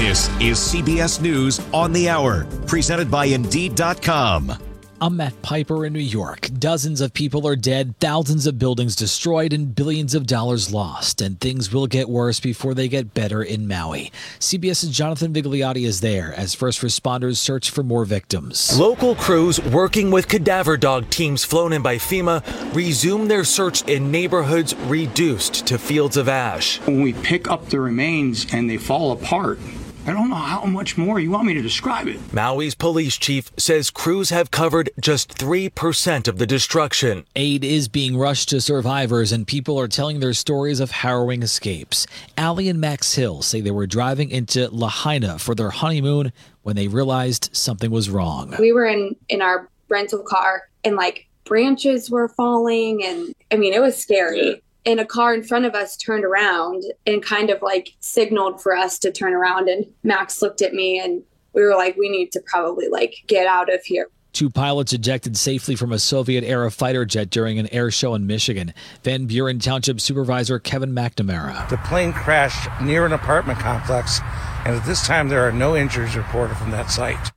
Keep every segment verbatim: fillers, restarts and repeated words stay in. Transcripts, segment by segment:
This is C B S News on the Hour, presented by Indeed dot com. I'm Matt Piper in New York. Dozens of people are dead, thousands of buildings destroyed, and billions of dollars lost. And things will get worse before they get better in Maui. CBS's Jonathan Vigliotti is there as first responders search for more victims. Local crews working with cadaver dog teams flown in by FEMA resume their search in neighborhoods reduced to fields of ash. When we pick up the remains and they fall apart, I don't know how much more you want me to describe it. Maui's police chief says crews have covered just three percent of the destruction. Aid is being rushed to survivors, and people are telling their stories of harrowing escapes. Allie and Max Hill say they were driving into Lahaina for their honeymoon when they realized something was wrong. We were in, in our rental car, and like branches were falling, and I mean, it was scary. And a car in front of us turned around and kind of like signaled for us to turn around. And Max looked at me and we were like, we need to probably like get out of here. Two pilots ejected safely from a Soviet-era fighter jet during an air show in Michigan. Van Buren Township Supervisor Kevin McNamara. The plane crashed near an apartment complex, and at this time there are no injuries reported from that site.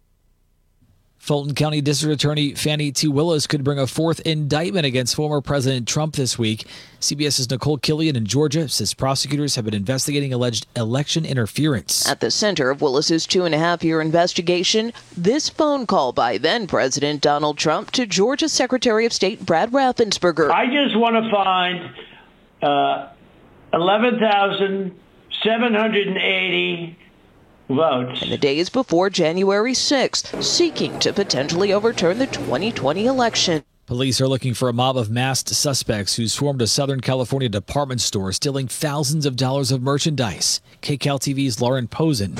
Fulton County District Attorney Fannie T. Willis could bring a fourth indictment against former President Trump this week. CBS's Nicole Killian in Georgia says prosecutors have been investigating alleged election interference. At the center of Willis's two and a half year investigation, this phone call by then President Donald Trump to Georgia Secretary of State Brad Raffensperger. I just want to find uh, eleven thousand seven hundred eighty votes. In the days before January sixth, seeking to potentially overturn the twenty twenty election. Police are looking for a mob of masked suspects who swarmed a Southern California department store, stealing thousands of dollars of merchandise. K C A L T V's Lauren Posen.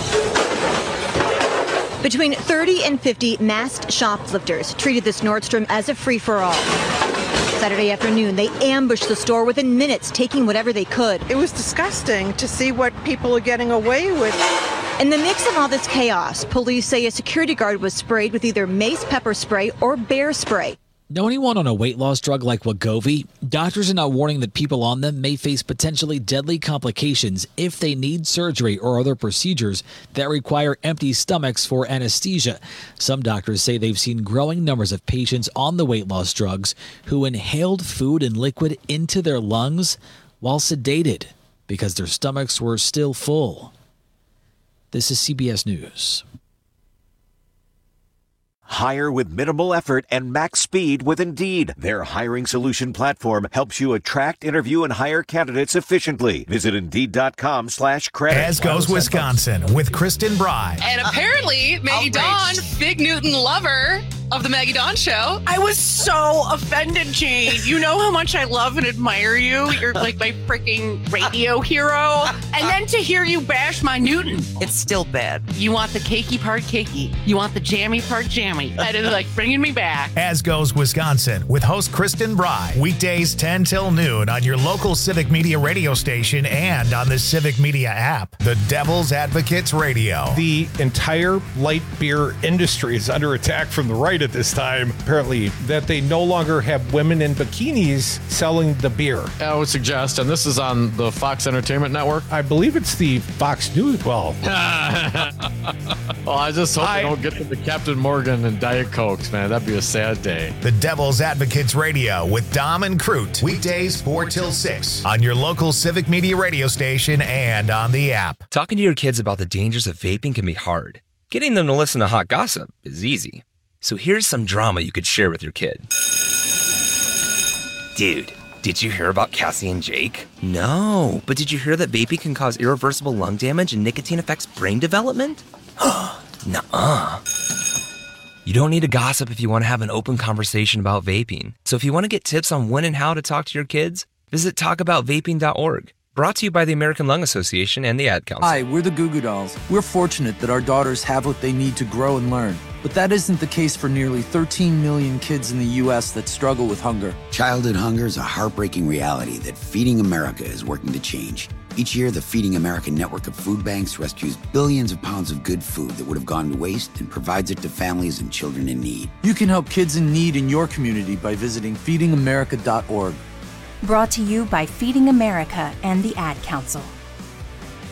Between thirty and fifty masked shoplifters treated this Nordstrom as a free-for-all. Saturday afternoon, they ambushed the store within minutes, taking whatever they could. It was disgusting to see what people are getting away with. In the mix of all this chaos, police say a security guard was sprayed with either mace pepper spray or bear spray. Know anyone on a weight loss drug like Wegovy? Doctors are now warning that people on them may face potentially deadly complications if they need surgery or other procedures that require empty stomachs for anesthesia. Some doctors say they've seen growing numbers of patients on the weight loss drugs who inhaled food and liquid into their lungs while sedated because their stomachs were still full. This is C B S News. Hire with minimal effort and max speed with Indeed. Their hiring solution platform helps you attract, interview, and hire candidates efficiently. Visit Indeed.com slash credit. As goes Wisconsin with Kristen Bry. And apparently, Maggie Dawn, Big Newton lover of the Maggie Dawn Show. I was so offended, Jane. You know how much I love and admire you. You're like my freaking radio hero. And then to hear you bash my Newton. It's still bad. You want the cakey part cakey. You want the jammy part jammy. That is like bringing me back. As goes Wisconsin with host Kristen Bry. Weekdays ten till noon on your local Civic Media radio station and on the Civic Media app. The Devil's Advocates Radio. The entire light beer industry is under attack from the right at this time. Apparently that they no longer have women in bikinis selling the beer. I would suggest, and this is on the Fox Entertainment Network. I believe it's the Fox News. Well, well I just hope I, they don't get to the Captain Morgan and Diet Cokes, man. That'd be a sad day. The Devil's Advocates Radio with Dom and Crute. Weekdays four till six on your local Civic Media radio station and on the app. Talking to your kids about the dangers of vaping can be hard. Getting them to listen to hot gossip is easy. So here's some drama you could share with your kid. Dude, did you hear about Cassie and Jake? No, but did you hear that vaping can cause irreversible lung damage and nicotine affects brain development? Nuh-uh. You don't need to gossip if you want to have an open conversation about vaping. So if you want to get tips on when and how to talk to your kids, visit talk about vaping dot org. Brought to you by the American Lung Association and the Ad Council. Hi, we're the Goo Goo Dolls. We're fortunate that our daughters have what they need to grow and learn. But that isn't the case for nearly thirteen million kids in the U S that struggle with hunger. Childhood hunger is a heartbreaking reality that Feeding America is working to change. Each year, the Feeding America network of food banks rescues billions of pounds of good food that would have gone to waste and provides it to families and children in need. You can help kids in need in your community by visiting feeding america dot org. Brought to you by Feeding America and the Ad Council.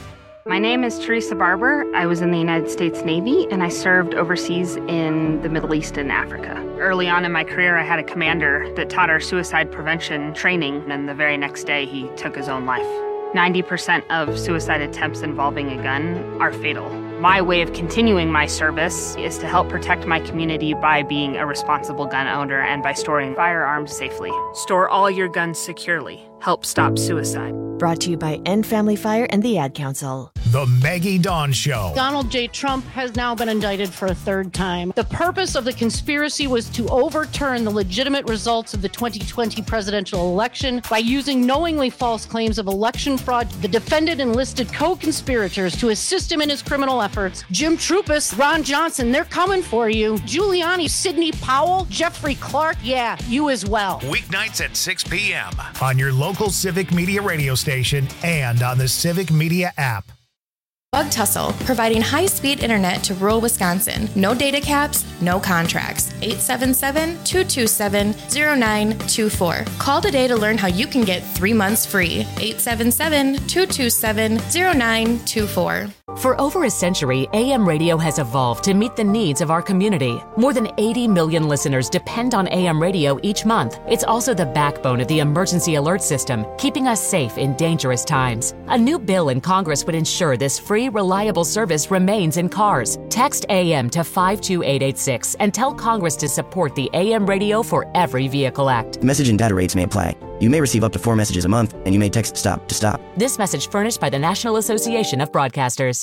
My name is Teresa Barber. I was in the United States Navy, and I served overseas in the Middle East and Africa. Early on in my career, I had a commander that taught our suicide prevention training, and the very next day, he took his own life. ninety percent of suicide attempts involving a gun are fatal. My way of continuing my service is to help protect my community by being a responsible gun owner and by storing firearms safely. Store all your guns securely. Help stop suicide. Brought to you by End Family Fire and the Ad Council. The Maggie Dawn Show. Donald J. Trump has now been indicted for a third time. The purpose of the conspiracy was to overturn the legitimate results of the twenty twenty presidential election by using knowingly false claims of election fraud. The defendant enlisted co-conspirators to assist him in his criminal efforts. Jim Trupis, Ron Johnson, they're coming for you. Giuliani, Sidney Powell, Jeffrey Clark, yeah, you as well. Weeknights at six p.m. on your local Civic Media radio station and on the Civic Media app. Bug Tussle, providing high-speed internet to rural Wisconsin. No data caps, no contracts. eight seven seven, two two seven, zero nine two four. Call today to learn how you can get three months free. eight seven seven, two two seven, zero nine two four. For over a century, A M radio has evolved to meet the needs of our community. More than eighty million listeners depend on A M radio each month. It's also the backbone of the emergency alert system, keeping us safe in dangerous times. A new bill in Congress would ensure this free, reliable service remains in cars. Text A M to five two eight eight six and tell Congress to support the A M Radio for Every Vehicle Act. Message and data rates may apply. You may receive up to four messages a month, and you may text STOP to stop. This message furnished by the National Association of Broadcasters.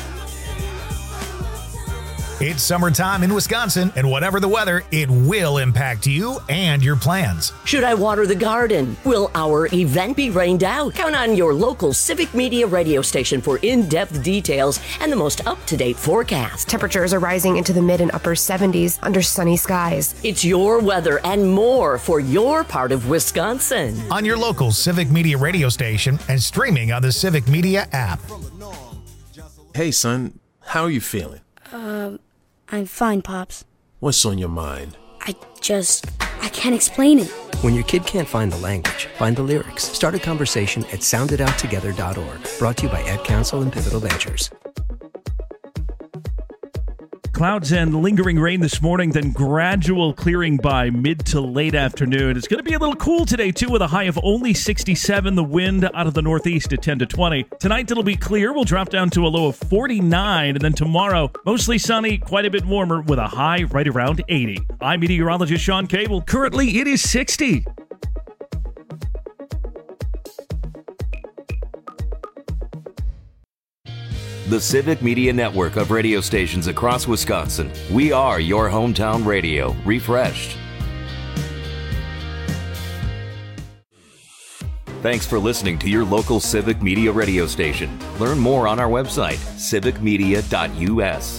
It's summertime in Wisconsin, and whatever the weather, it will impact you and your plans. Should I water the garden? Will our event be rained out? Count on your local Civic Media radio station for in-depth details and the most up-to-date forecast. Temperatures are rising into the mid and upper seventies under sunny skies. It's your weather and more for your part of Wisconsin. On your local Civic Media radio station and streaming on the Civic Media app. Hey, son, how are you feeling? Um... I'm fine, Pops. What's on your mind? I just... I can't explain it. When your kid can't find the language, find the lyrics. Start a conversation at sound it out together dot org. Brought to you by Ad Council and Pivotal Ventures. Clouds and lingering rain this morning, then gradual clearing by mid to late afternoon. It's going to be a little cool today, too, with a high of only sixty-seven. The wind out of the northeast at ten to twenty. Tonight, it'll be clear. We'll drop down to a low of forty-nine. And then tomorrow, mostly sunny, quite a bit warmer, with a high right around eighty. I'm meteorologist Sean Cable. Currently, it is sixty. The Civic Media Network of radio stations across Wisconsin. We are your hometown radio, refreshed. Thanks for listening to your local Civic Media radio station. Learn more on our website, civic media dot u s.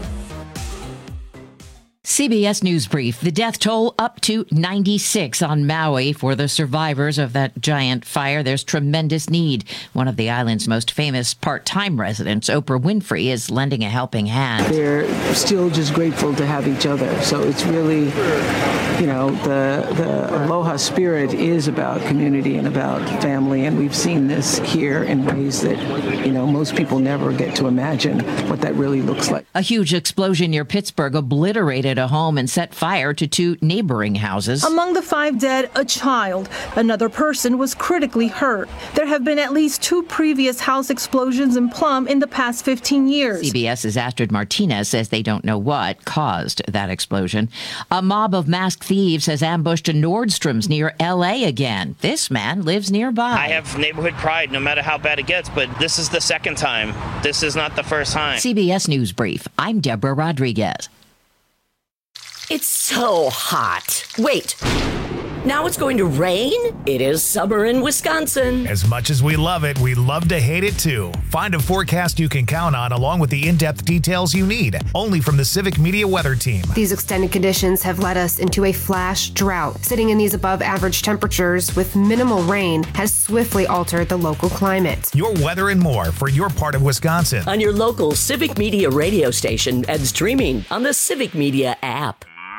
C B S News Brief. The death toll up to ninety-six on Maui for the survivors of that giant fire. There's tremendous need. One of the island's most famous part-time residents, Oprah Winfrey, is lending a helping hand. They're still just grateful to have each other. So it's really, you know, the, the Aloha spirit is about community and about family. And we've seen this here in ways that, you know, most people never get to imagine what that really looks like. A huge explosion near Pittsburgh obliterated a home and set fire to two neighboring houses. Among the five dead, a child. Another person was critically hurt. There have been at least two previous house explosions in Plum in the past fifteen years. CBS's Astrid Martinez says they don't know what caused that explosion. A mob of masked thieves has ambushed a Nordstrom's near L A again. This man lives nearby. I have neighborhood pride no matter how bad it gets, but this is the second time. This is not the first time. C B S News Brief. I'm Deborah Rodriguez. It's so hot. Wait, now it's going to rain? It is summer in Wisconsin. As much as we love it, we love to hate it too. Find a forecast you can count on along with the in-depth details you need, only from the Civic Media Weather Team. These extended conditions have led us into a flash drought. Sitting in these above average temperatures with minimal rain has swiftly altered the local climate. Your weather and more for your part of Wisconsin. On your local Civic Media radio station and streaming on the Civic Media app.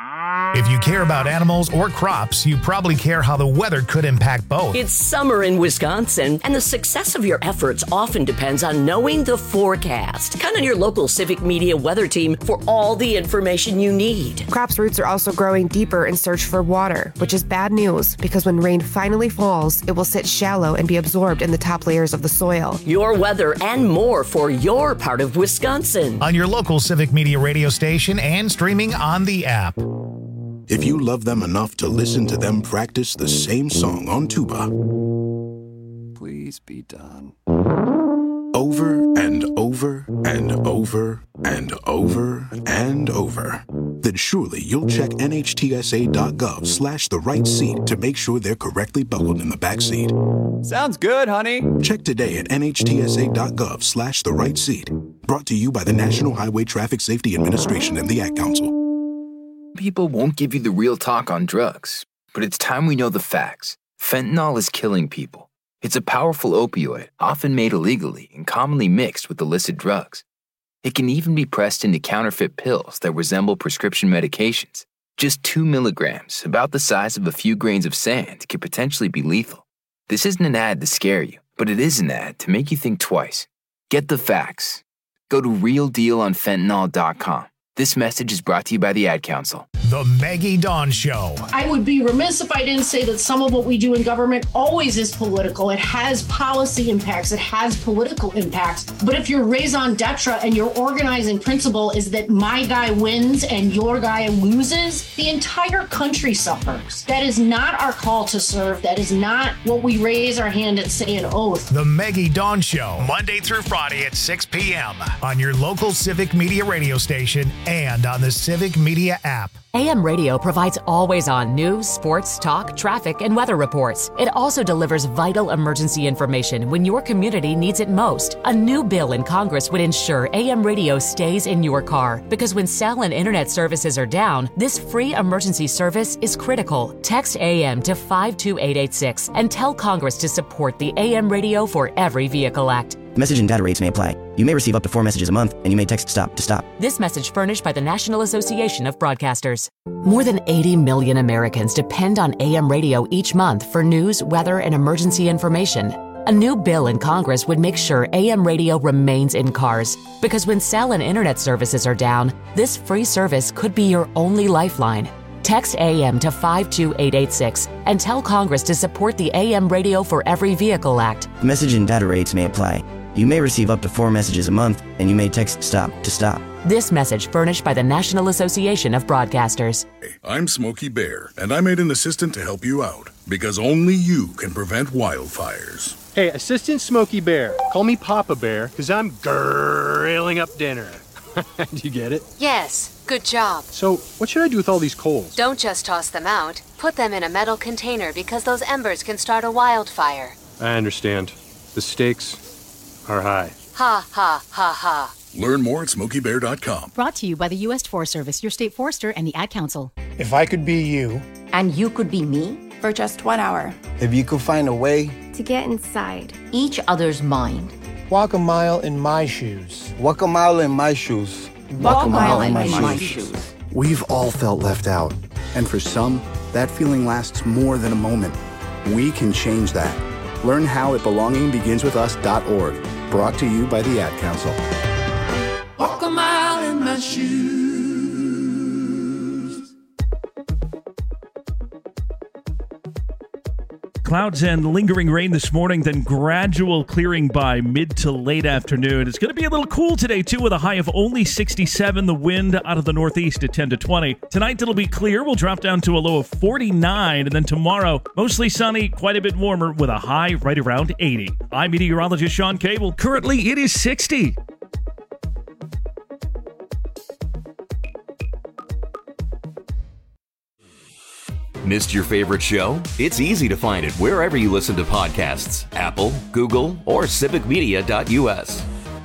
If you care about animals or crops, you probably care how the weather could impact both. It's summer in Wisconsin, and the success of your efforts often depends on knowing the forecast. Count on your local Civic Media weather team for all the information you need. Crops' roots are also growing deeper in search for water, which is bad news because when rain finally falls, it will sit shallow and be absorbed in the top layers of the soil. Your weather and more for your part of Wisconsin. On your local Civic Media radio station and streaming on the app. If you love them enough to listen to them practice the same song on tuba, please be done. Over and over and over and over and over, then surely you'll check nhtsa.gov slash the right seat to make sure they're correctly buckled in the back seat. Sounds good, honey. Check today at nhtsa.gov slash the right seat. Brought to you by the National Highway Traffic Safety Administration and the Ad Council. People won't give you the real talk on drugs, but it's time we know the facts. Fentanyl is killing people. It's a powerful opioid, often made illegally and commonly mixed with illicit drugs. It can even be pressed into counterfeit pills that resemble prescription medications. Just two milligrams, about the size of a few grains of sand, could potentially be lethal. This isn't an ad to scare you, but it is an ad to make you think twice. Get the facts. Go to real deal on fentanyl dot com. This message is brought to you by the Ad Council. The Maggie Dawn Show. I would be remiss if I didn't say that some of what we do in government always is political. It has policy impacts. It has political impacts. But if your raison d'etre and your organizing principle is that my guy wins and your guy loses, the entire country suffers. That is not our call to serve. That is not what we raise our hand and say an oath. The Maggie Dawn Show, Monday through Friday at six p.m. on your local Civic Media radio station and on the Civic Media app. A M Radio provides always-on news, sports, talk, traffic, and weather reports. It also delivers vital emergency information when your community needs it most. A new bill in Congress would ensure A M Radio stays in your car, because when cell and internet services are down, this free emergency service is critical. Text A M to five two eight eight six and tell Congress to support the A M Radio for Every Vehicle Act. Message and data rates may apply. You may receive up to four messages a month, and you may text STOP to stop. This message furnished by the National Association of Broadcasters. More than eighty million Americans depend on A M radio each month for news, weather, and emergency information. A new bill in Congress would make sure A M radio remains in cars, because when cell and internet services are down, this free service could be your only lifeline. Text A M to five two eight eight six and tell Congress to support the A M Radio for Every Vehicle Act. Message and data rates may apply. You may receive up to four messages a month, and you may text STOP to stop. This message furnished by the National Association of Broadcasters. I'm Smokey Bear, and I made an assistant to help you out, because only you can prevent wildfires. Hey, Assistant Smokey Bear. Call me Papa Bear, because I'm grilling up dinner. Do you get it? Yes, good job. So, what should I do with all these coals? Don't just toss them out. Put them in a metal container, because those embers can start a wildfire. I understand. The stakes are high. Ha, ha, ha, ha. Learn more at smokey bear dot com. Brought to you by the U S Forest Service, your state forester, and the Ad Council. If I could be you. And you could be me? For just one hour. If you could find a way. To get inside each other's mind. Walk a mile in my shoes. Walk a mile in my shoes. Walk, Walk a mile, mile in my, my shoes. shoes. We've all felt left out. And for some, that feeling lasts more than a moment. We can change that. Learn how at belonging begins with us dot org. Brought to you by the Ad Council. Walk a mile in my shoes. Clouds and lingering rain this morning, then gradual clearing by mid to late afternoon. It's going to be a little cool today, too, with a high of only sixty-seven. The wind out of the northeast at ten to twenty. Tonight, it'll be clear. We'll drop down to a low of forty-nine. And then tomorrow, mostly sunny, quite a bit warmer, with a high right around eighty. I'm meteorologist Sean Cable. Currently, it is sixty. Missed your favorite show? It's easy to find it wherever you listen to podcasts. Apple, Google, or civic media dot u s.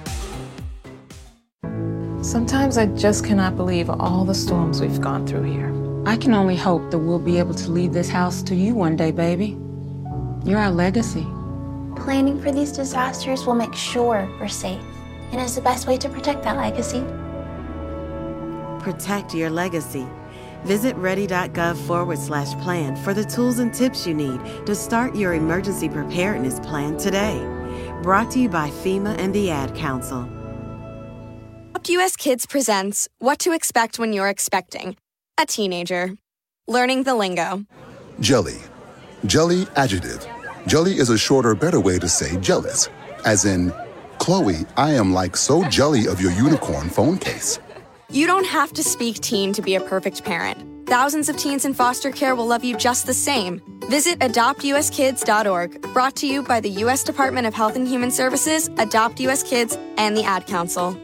Sometimes I just cannot believe all the storms we've gone through here. I can only hope that we'll be able to leave this house to you one day, baby. You're our legacy. Planning for these disasters will make sure we're safe, and is the best way to protect that legacy. Protect your legacy. Visit ready.gov forward slash plan for the tools and tips you need to start your emergency preparedness plan today. Brought to you by FEMA and the Ad Council. Adopt U S Kids presents What to Expect When You're Expecting a Teenager. Learning the lingo. Jelly. Jelly adjective. Jelly is a shorter, better way to say jealous. As in, Chloe, I am like so jelly of your unicorn phone case. You don't have to speak teen to be a perfect parent. Thousands of teens in foster care will love you just the same. Visit adopt u s kids dot org, brought to you by the U S Department of Health and Human Services, Adopt U S Kids, and the Ad Council.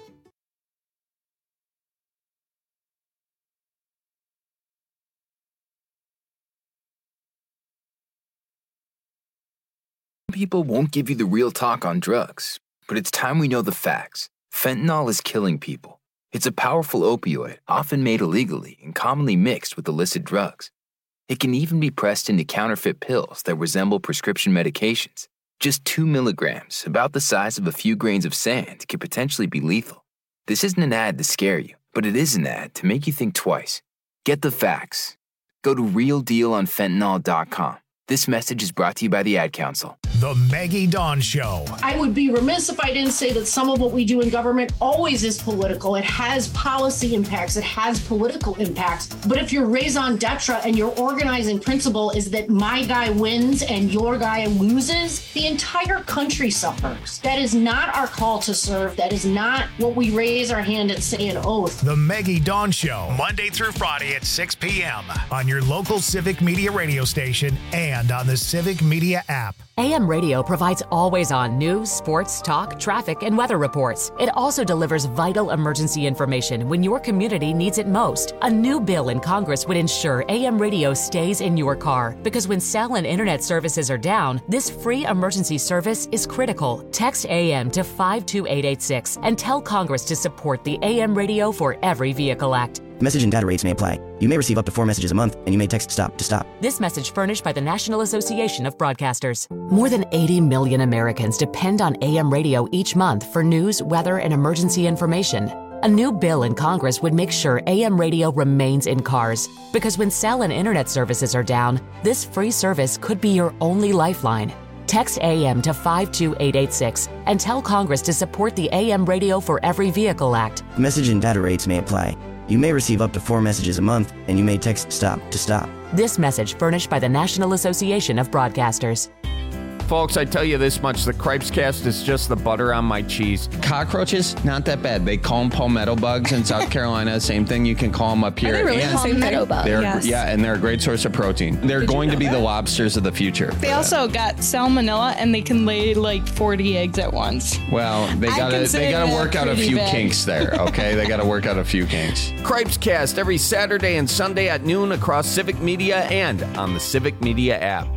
People won't give you the real talk on drugs, but it's time we know the facts. Fentanyl is killing people. It's a powerful opioid, often made illegally and commonly mixed with illicit drugs. It can even be pressed into counterfeit pills that resemble prescription medications. Just two milligrams, about the size of a few grains of sand, could potentially be lethal. This isn't an ad to scare you, but it is an ad to make you think twice. Get the facts. Go to real deal on fentanyl dot com. This message is brought to you by the Ad Council. The Maggie Dawn Show. I would be remiss if I didn't say that some of what we do in government always is political. It has policy impacts. It has political impacts. But if your raison d'etre and your organizing principle is that my guy wins and your guy loses, the entire country suffers. That is not our call to serve. That is not what we raise our hand and say an oath. The Maggie Dawn Show, Monday through Friday at six p.m. on your local Civic Media radio station and on the Civic Media app. A M Radio provides always-on news, sports, talk, traffic, and weather reports. It also delivers vital emergency information when your community needs it most. A new bill in Congress would ensure A M Radio stays in your car, because when cell and internet services are down, this free emergency service is critical. Text A M to five two eight eight six and tell Congress to support the A M Radio for Every Vehicle Act. Message and data rates may apply. You may receive up to four messages a month, and you may text STOP to stop. This message furnished by the National Association of Broadcasters. More than eighty million Americans depend on A M radio each month for news, weather, and emergency information. A new bill in Congress would make sure A M radio remains in cars, because when cell and internet services are down, this free service could be your only lifeline. Text A M to five two eight eight six and tell Congress to support the A M Radio for Every Vehicle Act. Message and data rates may apply. You may receive up to four messages a month, and you may text STOP to stop. This message furnished by the National Association of Broadcasters. Folks, I tell you this much, the Cripescast is just the butter on my cheese. Cockroaches, not that bad. They call them palmetto bugs in South Carolina. Same thing, you can call them up here. Are they really and palmetto bugs? Yes. Yeah, and they're a great source of protein. They're Did going you know to be that? the lobsters of the future. They also got salmonella, and they can lay like forty eggs at once. Well, they I gotta consider they gotta that work out a pretty few bad. kinks there, okay? They gotta work out a few kinks. Cripescast every Saturday and Sunday at noon across Civic Media and on the Civic Media app.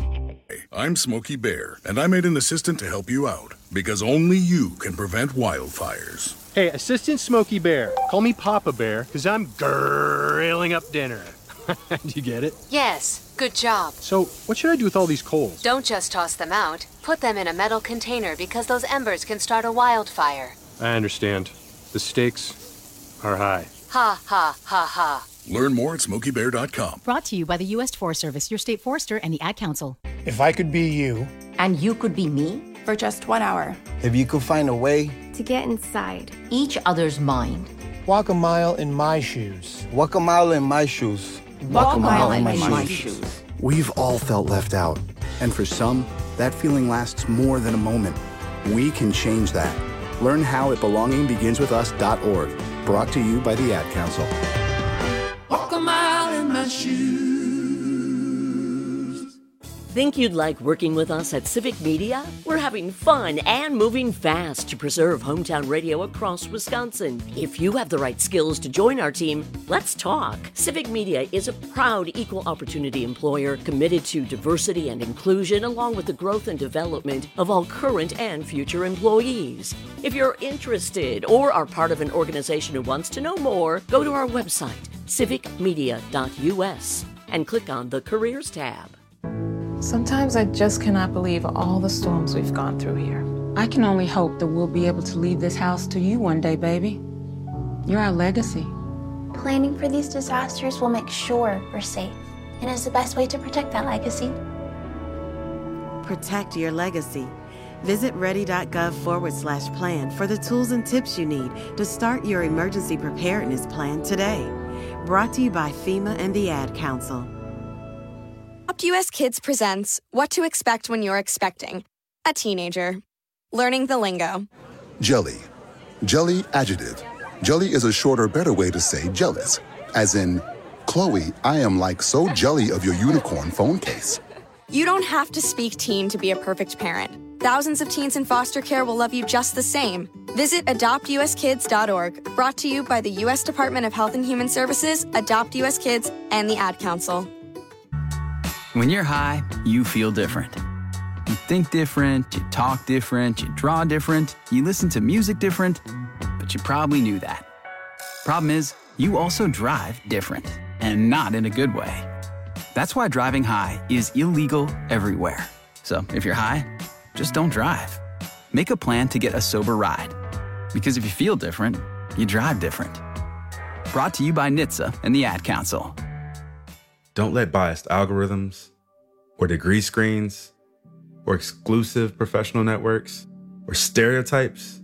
I'm Smokey Bear, and I made an assistant to help you out, because only you can prevent wildfires. Hey, Assistant Smokey Bear, call me Papa Bear, because I'm grilling up dinner. Do you get it? Yes, good job. So, what should I do with all these coals? Don't just toss them out. Put them in a metal container, because those embers can start a wildfire. I understand. The stakes are high. Ha, ha, ha, ha. Learn more at smokey bear dot com. Brought to you by the U S Forest Service, your state forester, and the Ad Council. If I could be you. And you could be me? For just one hour. If you could find a way. To get inside each other's mind. Walk a mile in my shoes. Walk a mile in my shoes. Walk, Walk a mile, mile in my, my, my shoes. shoes. We've all felt left out. And for some, that feeling lasts more than a moment. We can change that. Learn how at belonging begins with us dot org. Brought to you by the Ad Council. Walk a mile in my shoes. Think you'd like working with us at Civic Media? We're having fun and moving fast to preserve hometown radio across Wisconsin. If you have the right skills to join our team, let's talk. Civic Media is a proud equal opportunity employer committed to diversity and inclusion, along with the growth and development of all current and future employees. If you're interested or are part of an organization who wants to know more, go to our website, civic media dot u s, and click on the Careers tab. Sometimes I just cannot believe all the storms we've gone through here. I can only hope that we'll be able to leave this house to you one day, baby. You're our legacy. Planning for these disasters will make sure we're safe and is the best way to protect that legacy. Protect your legacy. Visit ready.gov forward slash plan for the tools and tips you need to start your emergency preparedness plan today. Brought to you by FEMA and the Ad Council. Adopt U S Kids presents What to Expect When You're Expecting a Teenager. Learning the lingo. Jelly. Jelly adjective. Jelly is a shorter, better way to say jealous. As in, Chloe, I am like so jelly of your unicorn phone case. You don't have to speak teen to be a perfect parent. Thousands of teens in foster care will love you just the same. Visit adopt u s kids dot org. Brought to you by the U S Department of Health and Human Services, Adopt U S Kids, and the Ad Council. When you're high, you feel different. You think different, you talk different, you draw different, you listen to music different, but you probably knew that. Problem is, you also drive different, and not in a good way. That's why driving high is illegal everywhere. So if you're high, just don't drive. Make a plan to get a sober ride. Because if you feel different, you drive different. Brought to you by N H T S A and the Ad Council. Don't let biased algorithms, or degree screens, or exclusive professional networks, or stereotypes.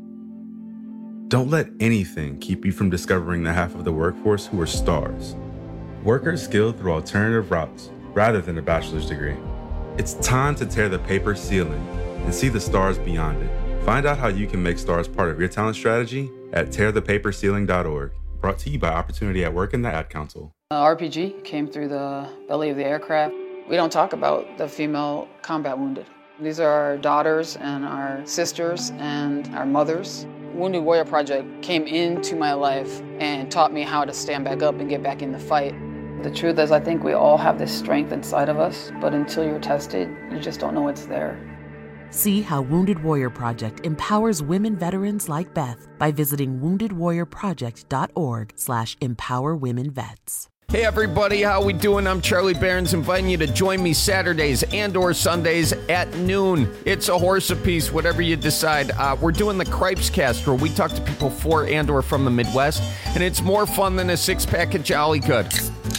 Don't let anything keep you from discovering the half of the workforce who are stars. Workers skilled through alternative routes rather than a bachelor's degree. It's time to tear the paper ceiling and see the stars beyond it. Find out how you can make stars part of your talent strategy at tear the paper ceiling dot org. Brought to you by Opportunity at Work and the Ad Council. Uh, R P G came through the belly of the aircraft. We don't talk about the female combat wounded. These are our daughters and our sisters and our mothers. Wounded Warrior Project came into my life and taught me how to stand back up and get back in the fight. The truth is, I think we all have this strength inside of us, but until you're tested, you just don't know it's there. See how Wounded Warrior Project empowers women veterans like Beth by visiting wounded warrior project dot org slash empower women vets. Hey everybody, how we doing? I'm Charlie Barons, inviting you to join me Saturdays and or Sundays at noon. It's a horse apiece, whatever you decide. Uh, we're doing the Cripes Cast, where we talk to people for and or from the Midwest, and it's more fun than a six-pack of Jolly Good.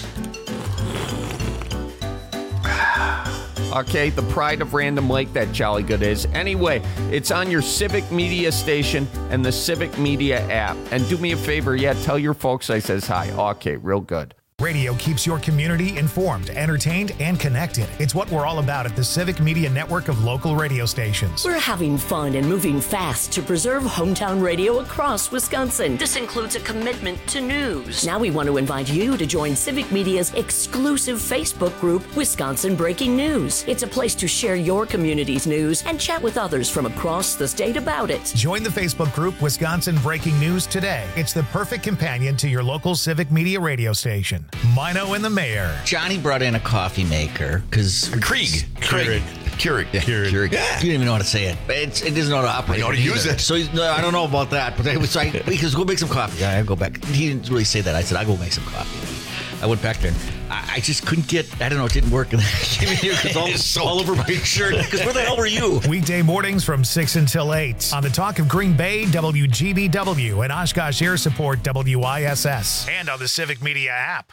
Okay, the pride of Random Lake, that Jolly Good is. Anyway, it's on your Civic Media station and the Civic Media app. And do me a favor, yeah, tell your folks I says hi. Okay, real good. Radio keeps your community informed, entertained, and connected. It's what we're all about at the Civic Media network of local radio stations. We're having fun and moving fast to preserve hometown radio across Wisconsin. This includes a commitment to news. Now we want to invite you to join Civic Media's exclusive Facebook group, Wisconsin Breaking News. It's a place to share your community's news and chat with others from across the state about it. Join the Facebook group Wisconsin Breaking News today. It's the perfect companion to your local Civic Media radio station. Mino and the Mayor. Johnny brought in a coffee maker because Krieg. Krieg. Keurig. Yeah, Keurig. Keurig. Yeah. You don't even know how to say it. It's, it doesn't know how to operate. I know how to use it. So he's, no, I don't know about that. But I was like, because go make some coffee. Yeah, I go back. He didn't really say that. I said, I'll go make some coffee. I went back there. I, I just couldn't get, I don't know, it didn't work. And I came in here because all, so all over my shirt. Because where the hell were you? Weekday mornings from six until eight on the Talk of Green Bay, W G B W, and Oshkosh Air Support, W I S S. And on the Civic Media app.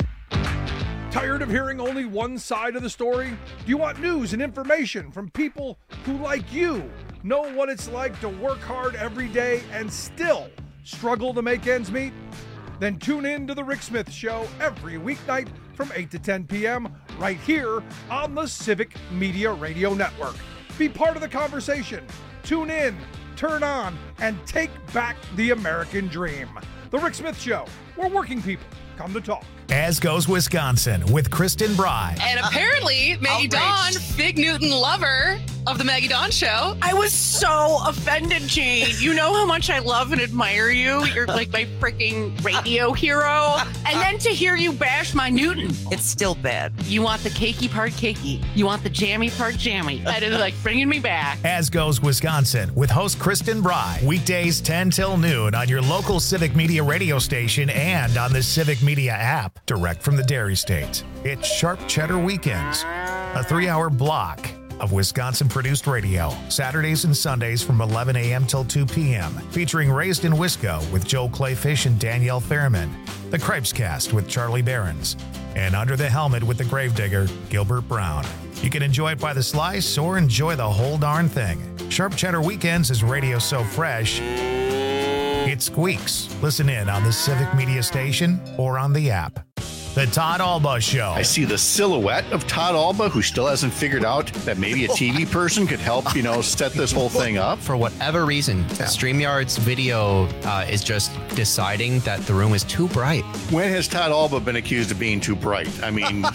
Tired of hearing only one side of the story? Do you want news and information from people who, like you, know what it's like to work hard every day and still struggle to make ends meet? Then tune in to The Rick Smith Show every weeknight from eight to ten p.m. right here on the Civic Media Radio Network. Be part of the conversation. Tune in, turn on, and take back the American dream. The Rick Smith Show, where working people come to talk. As Goes Wisconsin with Kristen Bry. And apparently, Maggie Dawn, Big Newton lover of the Maggie Dawn Show. I was so offended, Jane. You know how much I love and admire you. You're like my freaking radio hero. And then to hear you bash my Newton. It's still bad. You want the cakey part cakey. You want the jammy part jammy. That is like bringing me back. As Goes Wisconsin with host Kristen Bry. Weekdays ten till noon on your local Civic Media radio station and on the Civic Media app. Direct from the Dairy State. It's Sharp Cheddar Weekends. A three-hour block of Wisconsin-produced radio, Saturdays and Sundays from eleven a.m. till two p.m., featuring Raised in Wisco with Joel Clayfish and Danielle Fairman, The Cripescast with Charlie Behrens, and Under the Helmet with the Gravedigger, Gilbert Brown. You can enjoy it by the slice or enjoy the whole darn thing. Sharp Cheddar Weekends is radio so fresh, it squeaks. Listen in on the Civic Media Station or on the app. The Todd Alba Show. I see the silhouette of Todd Alba, who still hasn't figured out that maybe a T V person could help, you know, set this whole thing up. For whatever reason, yeah. StreamYard's video uh, is just deciding that the room is too bright. When has Todd Alba been accused of being too bright? I mean,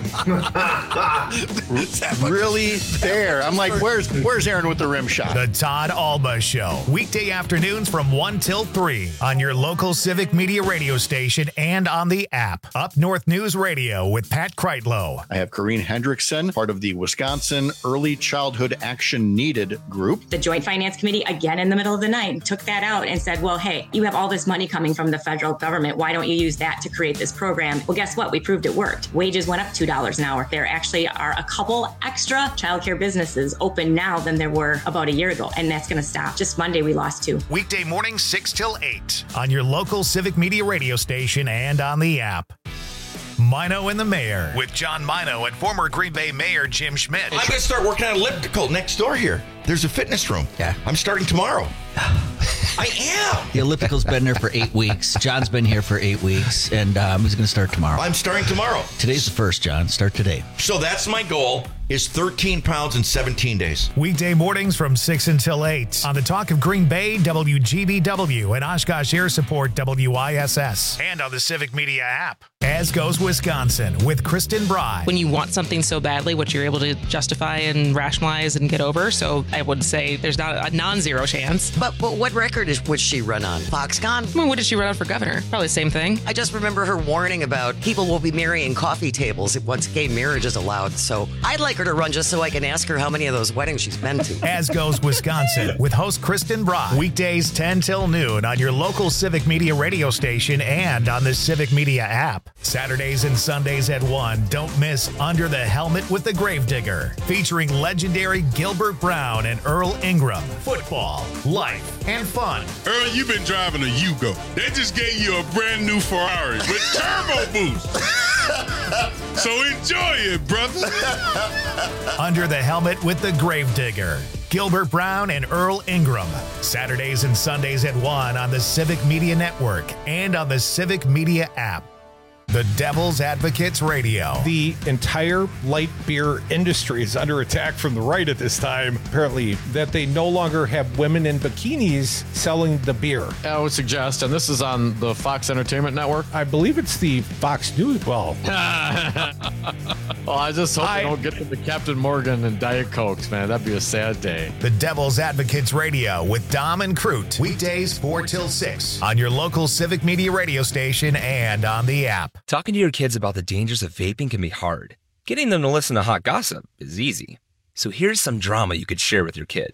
really there. I'm like, where's where's Aaron with the rim shot? The Todd Alba Show. Weekday afternoons from one till three on your local Civic Media radio station and on the app. Up North News Radio with Pat Kreitlow. I have Corrine Hendrickson, part of the Wisconsin Early Childhood Action Needed group. The Joint Finance Committee, again in the middle of the night, took that out and said, well, hey, you have all this money coming from the federal government. Why don't you use that to create this program? Well, guess what? We proved it worked. Wages went up two dollars an hour. There actually are a couple extra childcare businesses open now than there were about a year ago, and that's going to stop. Just Monday, we lost two. Weekday mornings, six till eight on your local Civic Media radio station and on the app. Mino and the Mayor with John Mino and former Green Bay Mayor Jim Schmidt. I'm going to start working on elliptical next door here. There's a fitness room. Yeah. I'm starting tomorrow. I am. The elliptical's been there for eight weeks. John's been here for eight weeks, and um, he's going to start tomorrow. I'm starting tomorrow. Today's the first, John. Start today. So that's my goal, is thirteen pounds in seventeen days. Weekday mornings from six until eight on the Talk of Green Bay, W G B W, and Oshkosh Air Support, W I S S, and on the Civic Media app. As Goes Wisconsin with Kristen Bry. When you want something so badly, what you're able to justify and rationalize and get over, so I would say there's not a non-zero chance. But, but what record is would she run on? Foxconn? I mean, what did she run on for governor? Probably the same thing. I just remember her warning about people will be marrying coffee tables once gay marriage is allowed, so I'd like her to run just so I can ask her how many of those weddings she's been to. As Goes Wisconsin with host Kristen Bry. Weekdays ten till noon on your local Civic Media radio station and on the Civic Media app. Saturdays and Sundays at one. Don't miss Under the Helmet with the Gravedigger, featuring legendary Gilbert Brown and Earl Ingram. Football, life, and fun. Earl, you've been driving a Yugo. They just gave you a brand new Ferrari with turbo boost. So enjoy it, brother. Under the Helmet with the Gravedigger. Gilbert Brown and Earl Ingram. Saturdays and Sundays at one on the Civic Media Network and on the Civic Media app. The Devil's Advocates Radio. The entire light beer industry is under attack from the right at this time. Apparently, that they no longer have women in bikinis selling the beer. I would suggest, and this is on the Fox Entertainment Network. I believe it's the Fox News. Well, well, I just hope I, they don't get to the Captain Morgan and Diet Cokes, man. That'd be a sad day. The Devil's Advocates Radio with Dom and Crute. Weekdays four till six on your local Civic Media radio station and on the app. Talking to your kids about the dangers of vaping can be hard. Getting them to listen to hot gossip is easy. So here's some drama you could share with your kid.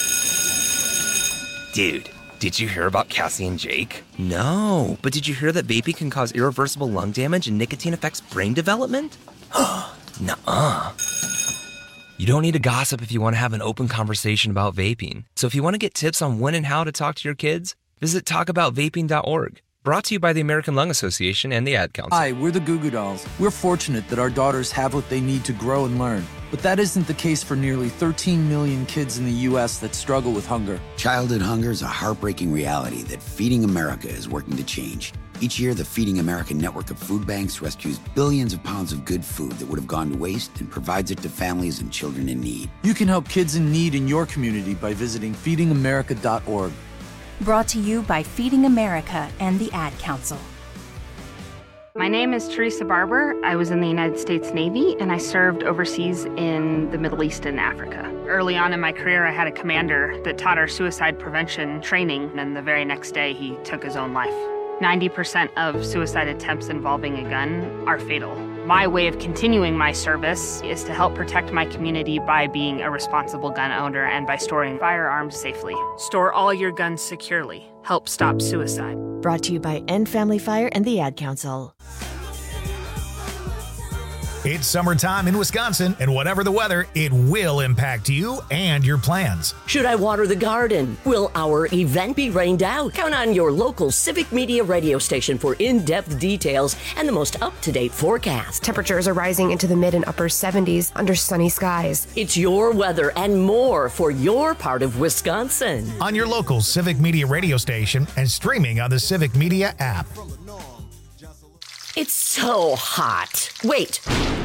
Dude, did you hear about Cassie and Jake? No, but did you hear that vaping can cause irreversible lung damage and nicotine affects brain development? Nuh-uh. You don't need to gossip if you want to have an open conversation about vaping. So if you want to get tips on when and how to talk to your kids, visit talk about vaping dot org. Brought to you by the American Lung Association and the Ad Council. Hi, we're the Goo Goo Dolls. We're fortunate that our daughters have what they need to grow and learn. But that isn't the case for nearly thirteen million kids in the U S that struggle with hunger. Childhood hunger is a heartbreaking reality that Feeding America is working to change. Each year, the Feeding America network of food banks rescues billions of pounds of good food that would have gone to waste and provides it to families and children in need. You can help kids in need in your community by visiting feeding america dot org. Brought to you by Feeding America and the Ad Council. My name is Teresa Barber. I was in the United States Navy and I served overseas in the Middle East and Africa. Early on in my career, I had a commander that taught our suicide prevention training, and the very next day he took his own life. ninety percent of suicide attempts involving a gun are fatal. My way of continuing my service is to help protect my community by being a responsible gun owner and by storing firearms safely. Store all your guns securely. Help stop suicide. Brought to you by End Family Fire and the Ad Council. It's summertime in Wisconsin, and whatever the weather, it will impact you and your plans. Should I water the garden? Will our event be rained out? Count on your local Civic Media radio station for in-depth details and the most up-to-date forecast. Temperatures are rising into the mid and upper seventies under sunny skies. It's your weather and more for your part of Wisconsin. On your local Civic Media radio station and streaming on the Civic Media app. It's so hot. Wait.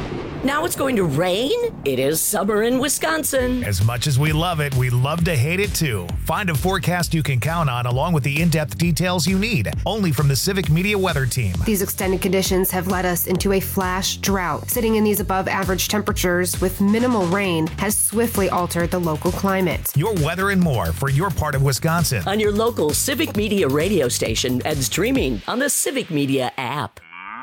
Now it's going to rain? It is summer in Wisconsin. As much as we love it, we love to hate it too. Find a forecast you can count on along with the in-depth details you need, only from the Civic Media weather team. These extended conditions have led us into a flash drought. Sitting in these above average temperatures with minimal rain has swiftly altered the local climate. Your weather and more for your part of Wisconsin. On your local Civic Media radio station and streaming on the Civic Media app.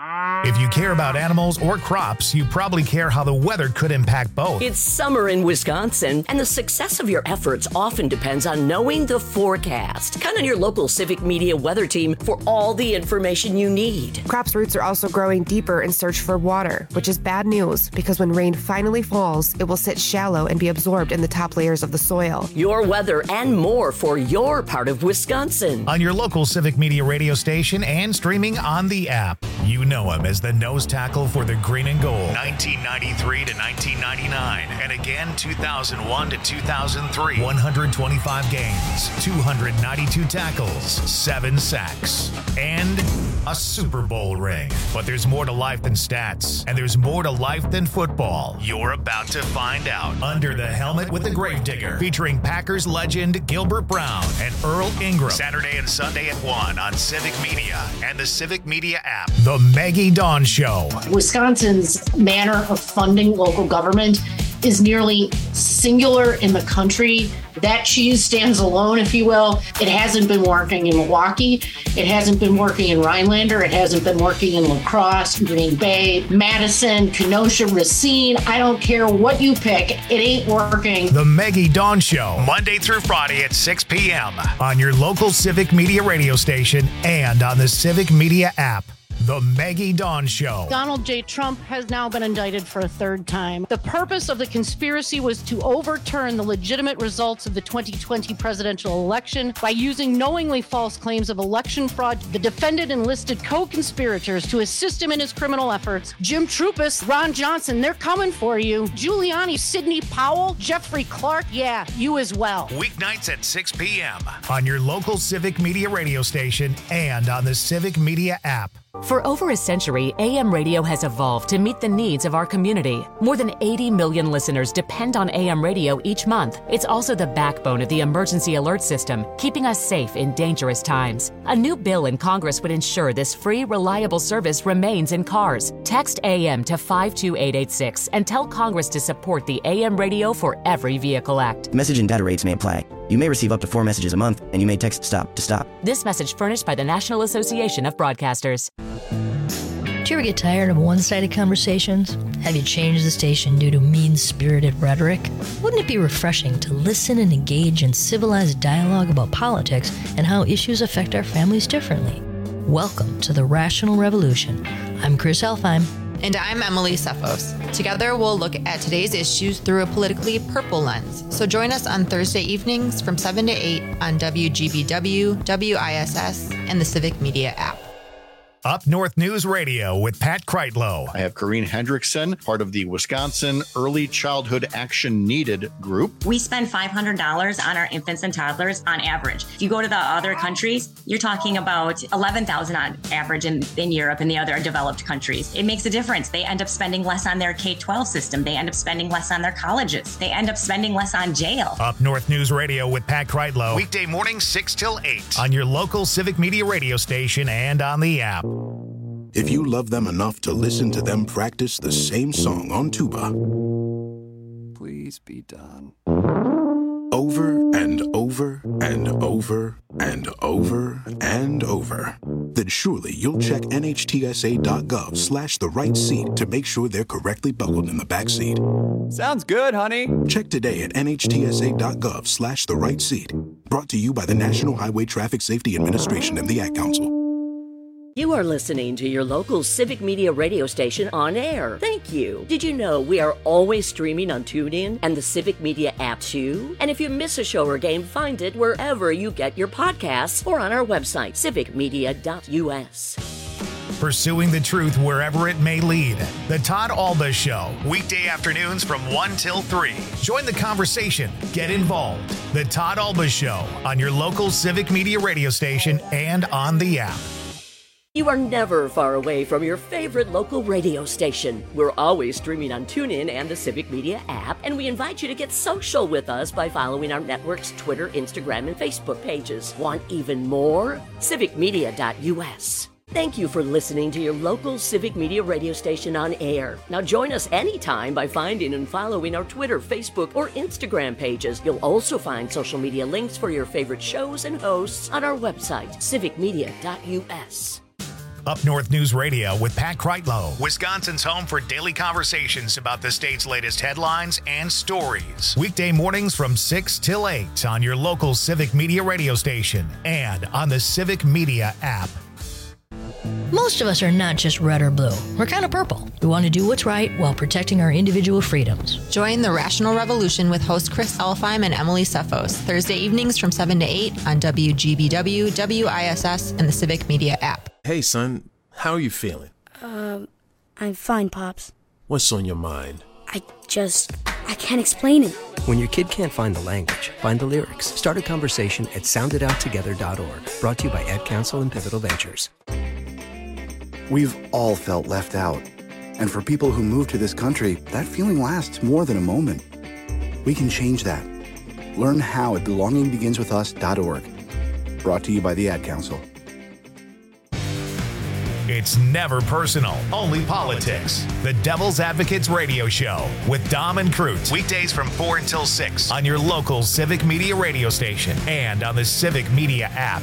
If you care about animals or crops, you probably care how the weather could impact both. It's summer in Wisconsin, and the success of your efforts often depends on knowing the forecast. Count on your local Civic Media weather team for all the information you need. Crops' roots are also growing deeper in search for water, which is bad news because when rain finally falls, it will sit shallow and be absorbed in the top layers of the soil. Your weather and more for your part of Wisconsin. On your local Civic Media radio station and streaming on the app. You know him as the nose tackle for the green and gold. nineteen ninety-three to nineteen ninety-nine. And again, two thousand one to two thousand three. one hundred twenty-five games, two hundred ninety-two tackles, seven sacks, and a Super Bowl ring. But there's more to life than stats, and there's more to life than football. You're about to find out. Under the Helmet with the Gravedigger, featuring Packers legend Gilbert Brown and Earl Ingram. Saturday and Sunday at one on Civic Media and the Civic Media app. The Maggie Dawn Show. Wisconsin's manner of funding local government is nearly singular in the country. That cheese stands alone, if you will. It hasn't been working in Milwaukee. It hasn't been working in Rhinelander. It hasn't been working in La Crosse, Green Bay, Madison, Kenosha, Racine. I don't care what you pick. It ain't working. The Maggie Dawn Show, Monday through Friday at six p.m. on your local Civic Media radio station and on the Civic Media app. The Maggie Dawn Show. Donald J. Trump has now been indicted for a third time. The purpose of the conspiracy was to overturn the legitimate results of the twenty twenty presidential election by using knowingly false claims of election fraud. The defendant enlisted co-conspirators to assist him in his criminal efforts. Jim Trupis, Ron Johnson, they're coming for you. Giuliani, Sidney Powell, Jeffrey Clark, yeah, you as well. Weeknights at six p.m. on your local Civic Media radio station and on the Civic Media app. For over a century, A M radio has evolved to meet the needs of our community. More than eighty million listeners depend on A M radio each month. It's also the backbone of the emergency alert system, keeping us safe in dangerous times. A new bill in Congress would ensure this free, reliable service remains in cars. Text A M to five two eight eight six and tell Congress to support the A M Radio for Every Vehicle Act. Message and data rates may apply. You may receive up to four messages a month, and you may text STOP to stop. This message furnished by the National Association of Broadcasters. Do you ever get tired of one-sided conversations? Have you changed the station due to mean-spirited rhetoric? Wouldn't it be refreshing to listen and engage in civilized dialogue about politics and how issues affect our families differently? Welcome to the Rational Revolution. I'm Chris Elfheim. And I'm Emily Sefos. Together, we'll look at today's issues through a politically purple lens. So join us on Thursday evenings from seven to eight on W G B W, W I S S, and the Civic Media app. Up North News Radio with Pat Kreitlow. I have Corrine Hendrickson, part of the Wisconsin Early Childhood Action Needed group. We spend five hundred dollars on our infants and toddlers on average. If you go to the other countries, you're talking about eleven thousand dollars on average in, in Europe and the other developed countries. It makes a difference. They end up spending less on their K twelve system. They end up spending less on their colleges. They end up spending less on jail. Up North News Radio with Pat Kreitlow. Weekday morning, six till eight on your local Civic Media radio station and on the app. If you love them enough to listen to them practice the same song on tuba, please be done. Over and over and over and over and over, then surely you'll check nhtsa.gov slash the right seat to make sure they're correctly buckled in the back seat. Sounds good, honey. Check today at nhtsa.gov slash the right seat. Brought to you by the National Highway Traffic Safety Administration and the Ad Council. You are listening to your local Civic Media radio station on air. Thank you. Did you know we are always streaming on TuneIn and the Civic Media app too? And if you miss a show or game, find it wherever you get your podcasts or on our website, civic media dot u s. Pursuing the truth wherever it may lead. The Todd Alba Show, weekday afternoons from one till three. Join the conversation. Get involved. The Todd Alba Show on your local Civic Media radio station and on the app. You are never far away from your favorite local radio station. We're always streaming on TuneIn and the Civic Media app, and we invite you to get social with us by following our network's Twitter, Instagram, and Facebook pages. Want even more? civic media dot u s. Thank you for listening to your local Civic Media radio station on air. Now join us anytime by finding and following our Twitter, Facebook, or Instagram pages. You'll also find social media links for your favorite shows and hosts on our website, civic media dot u s. Up North News Radio with Pat Kreitlow, Wisconsin's home for daily conversations about the state's latest headlines and stories. Weekday mornings from six till eight on your local Civic Media radio station and on the Civic Media app. Most of us are not just red or blue. We're kind of purple. We want to do what's right while protecting our individual freedoms. Join the Rational Revolution with host Chris Elfheim and Emily Sefos, Thursday evenings from seven to eight on W G B W, W I S S, and the Civic Media app. Hey, son, how are you feeling? Um, I'm fine, Pops. What's on your mind? I just, I can't explain it. When your kid can't find the language, find the lyrics. Start a conversation at sound it out together dot org. Brought to you by Ad Council and Pivotal Ventures. We've all felt left out. And for people who move to this country, that feeling lasts more than a moment. We can change that. Learn how at belonging begins with us dot org. Brought to you by the Ad Council. It's never personal, only politics. The Devil's Advocates Radio Show with Dom and Cruz. Weekdays from four until six on your local Civic Media radio station and on the Civic Media app.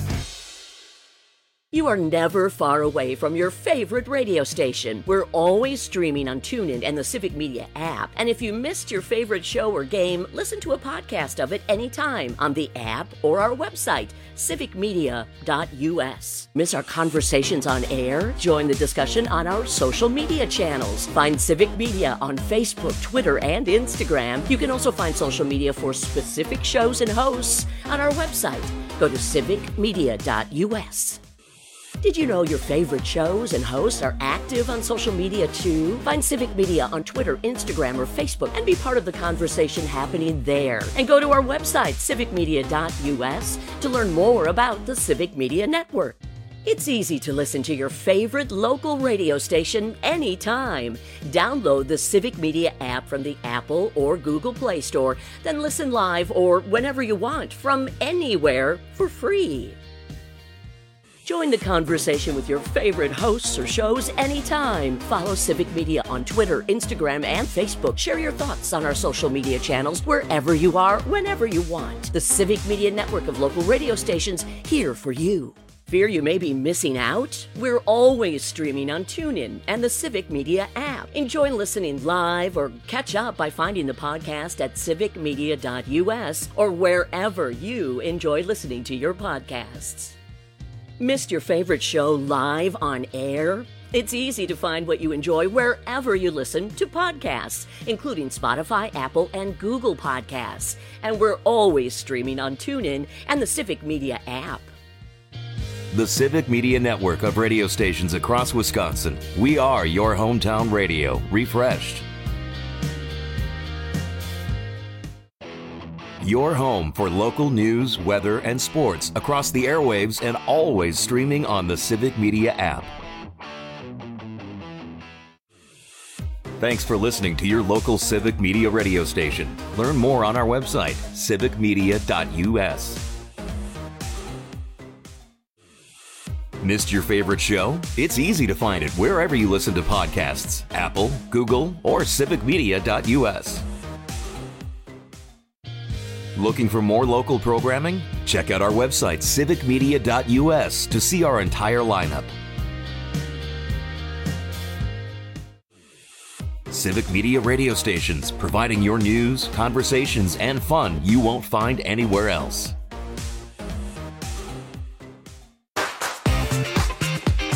You are never far away from your favorite radio station. We're always streaming on TuneIn and the Civic Media app. And if you missed your favorite show or game, listen to a podcast of it anytime on the app or our website, civic media dot u s. Miss our conversations on air? Join the discussion on our social media channels. Find Civic Media on Facebook, Twitter, and Instagram. You can also find social media for specific shows and hosts on our website. Go to civic media dot u s. Did you know your favorite shows and hosts are active on social media too? Find Civic Media on Twitter, Instagram, or Facebook and be part of the conversation happening there. And go to our website, civic media dot u s, to learn more about the Civic Media Network. It's easy to listen to your favorite local radio station anytime. Download the Civic Media app from the Apple or Google Play Store, then listen live or whenever you want from anywhere for free. Join the conversation with your favorite hosts or shows anytime. Follow Civic Media on Twitter, Instagram, and Facebook. Share your thoughts on our social media channels wherever you are, whenever you want. The Civic Media network of local radio stations here for you. Fear you may be missing out? We're always streaming on TuneIn and the Civic Media app. Enjoy listening live or catch up by finding the podcast at civic media dot u s or wherever you enjoy listening to your podcasts. Missed your favorite show live on air? It's easy to find what you enjoy wherever you listen to podcasts, including Spotify, Apple, and Google Podcasts. And we're always streaming on TuneIn and the Civic Media app. The Civic Media network of radio stations across Wisconsin. We are your hometown radio, refreshed. Your home for local news, weather, and sports across the airwaves and always streaming on the Civic Media app. Thanks for listening to your local Civic Media radio station. Learn more on our website, civic media dot u s. Missed your favorite show? It's easy to find it wherever you listen to podcasts, Apple, Google, or civic media dot u s. Looking for more local programming? Check out our website, civic media dot u s, to see our entire lineup. Civic Media radio stations, providing your news, conversations, and fun you won't find anywhere else.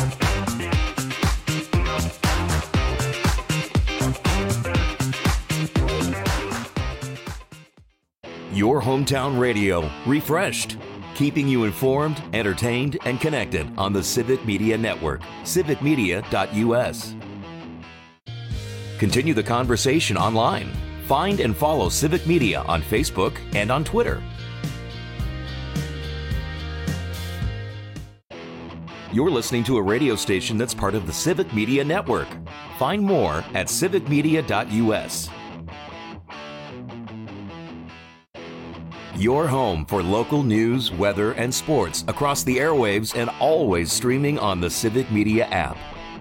Your hometown radio, refreshed. Keeping you informed, entertained, and connected on the Civic Media Network, civic media dot u s. Continue the conversation online. Find and follow Civic Media on Facebook and on Twitter. You're listening to a radio station that's part of the Civic Media Network. Find more at civic media dot u s. Your home for local news, weather, and sports across the airwaves and always streaming on the Civic Media app.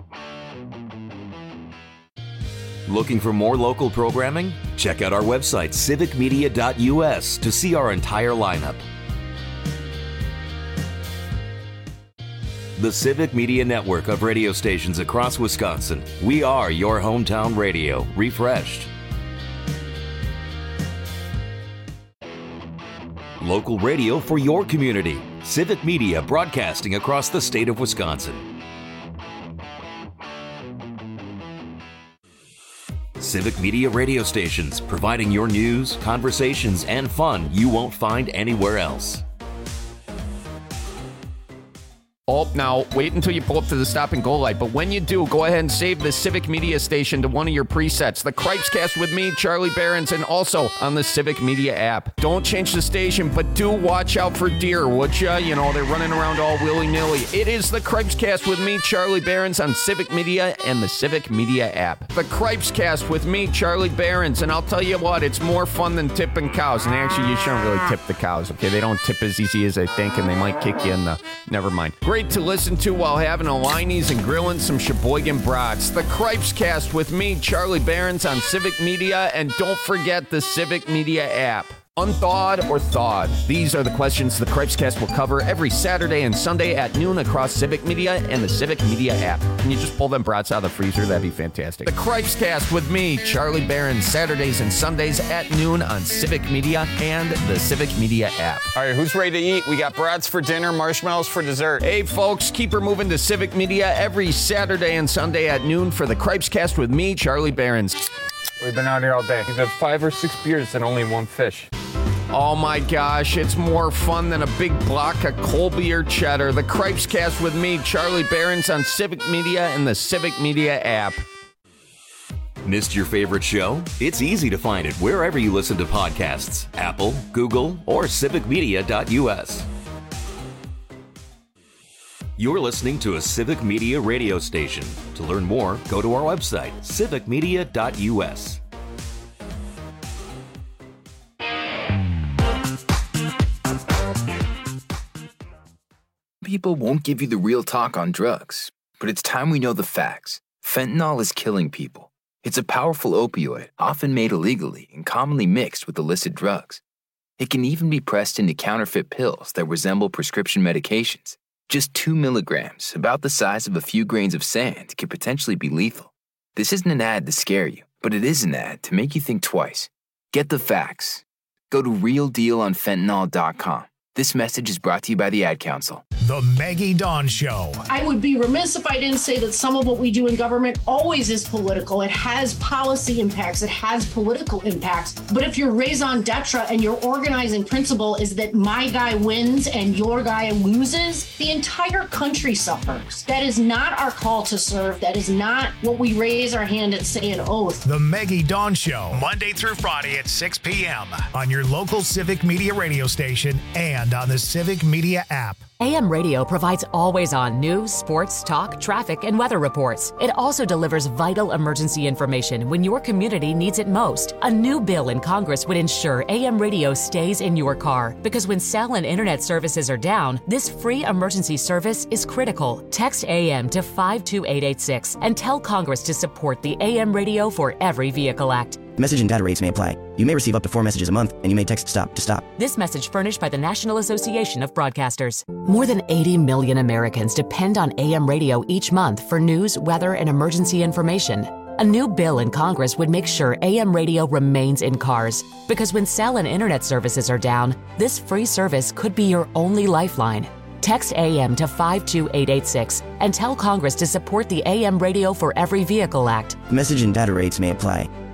Looking for more local programming? Check out our website, civic media dot u s, to see our entire lineup. The Civic Media Network of radio stations across Wisconsin. We are your hometown radio, refreshed. Local radio for your community. Civic Media broadcasting across the state of Wisconsin. Civic Media radio stations, providing your news, conversations, and fun you won't find anywhere else. Oh, now, wait until you pull up to the stop and go light. But when you do, go ahead and save the Civic Media station to one of your presets. The Cripescast with me, Charlie Behrens, and also on the Civic Media app. Don't change the station, but do watch out for deer, would ya? You know, they're running around all willy-nilly. It is the Cripescast with me, Charlie Behrens, on Civic Media and the Civic Media app. The Cripescast with me, Charlie Behrens, and I'll tell you what, it's more fun than tipping cows. And actually, you shouldn't really tip the cows, okay? They don't tip as easy as they think, and they might kick you in the... Never mind. Great to listen to while having a Liney's and grilling some Sheboygan brats. The Cripescast with me, Charlie Behrens, on Civic Media, and don't forget the Civic Media app. Unthawed or thawed? These are the questions the Cripescast will cover every Saturday and Sunday at noon across Civic Media and the Civic Media app. Can you just pull them brats out of the freezer? That'd be fantastic. The Cripescast with me, Charlie Behrens, Saturdays and Sundays at noon on Civic Media and the Civic Media app. All right, who's ready to eat? We got brats for dinner, marshmallows for dessert. Hey, folks, keep her moving to Civic Media every Saturday and Sunday at noon for the Cripescast with me, Charlie Behrens. We've been out here all day. We've had five or six beers and only one fish. Oh my gosh, it's more fun than a big block of Colby or cheddar. The Cripescast with me, Charlie Behrens, on Civic Media and the Civic Media app. Missed your favorite show? It's easy to find it wherever you listen to podcasts. Apple, Google, or civic media dot u s. You're listening to a Civic Media radio station. To learn more, go to our website, civic media dot u s. People won't give you the real talk on drugs, but it's time we know the facts. Fentanyl is killing people. It's a powerful opioid, often made illegally and commonly mixed with illicit drugs. It can even be pressed into counterfeit pills that resemble prescription medications. Just two milligrams, about the size of a few grains of sand, could potentially be lethal. This isn't an ad to scare you, but it is an ad to make you think twice. Get the facts. Go to real deal on fentanyl dot com. This message is brought to you by the Ad Council. The Maggie Dawn Show. I would be remiss if I didn't say that some of what we do in government always is political. It has policy impacts. It has political impacts. But if your raison d'etre and your organizing principle is that my guy wins and your guy loses, the entire country suffers. That is not our call to serve. That is not what we raise our hand and say an oath. The Maggie Dawn Show, Monday through Friday at six p.m. on your local Civic Media radio station and on the Civic Media app. A M Radio provides always-on news, sports, talk, traffic, and weather reports. It also delivers vital emergency information when your community needs it most. A new bill in Congress would ensure A M Radio stays in your car, because when cell and internet services are down, this free emergency service is critical. Text A M to five two eight eight six and tell Congress to support the A M Radio for Every Vehicle Act. Message and data rates may apply. You may receive up to four messages a month, and you may text STOP to stop. This message furnished by the National Association of Broadcasters. More than eighty million Americans depend on A M radio each month for news, weather, and emergency information. A new bill in Congress would make sure A M radio remains in cars, because when cell and internet services are down, this free service could be your only lifeline. Text A M to five two eight eight six and tell Congress to support the A M Radio for Every Vehicle Act. Message and data rates may apply.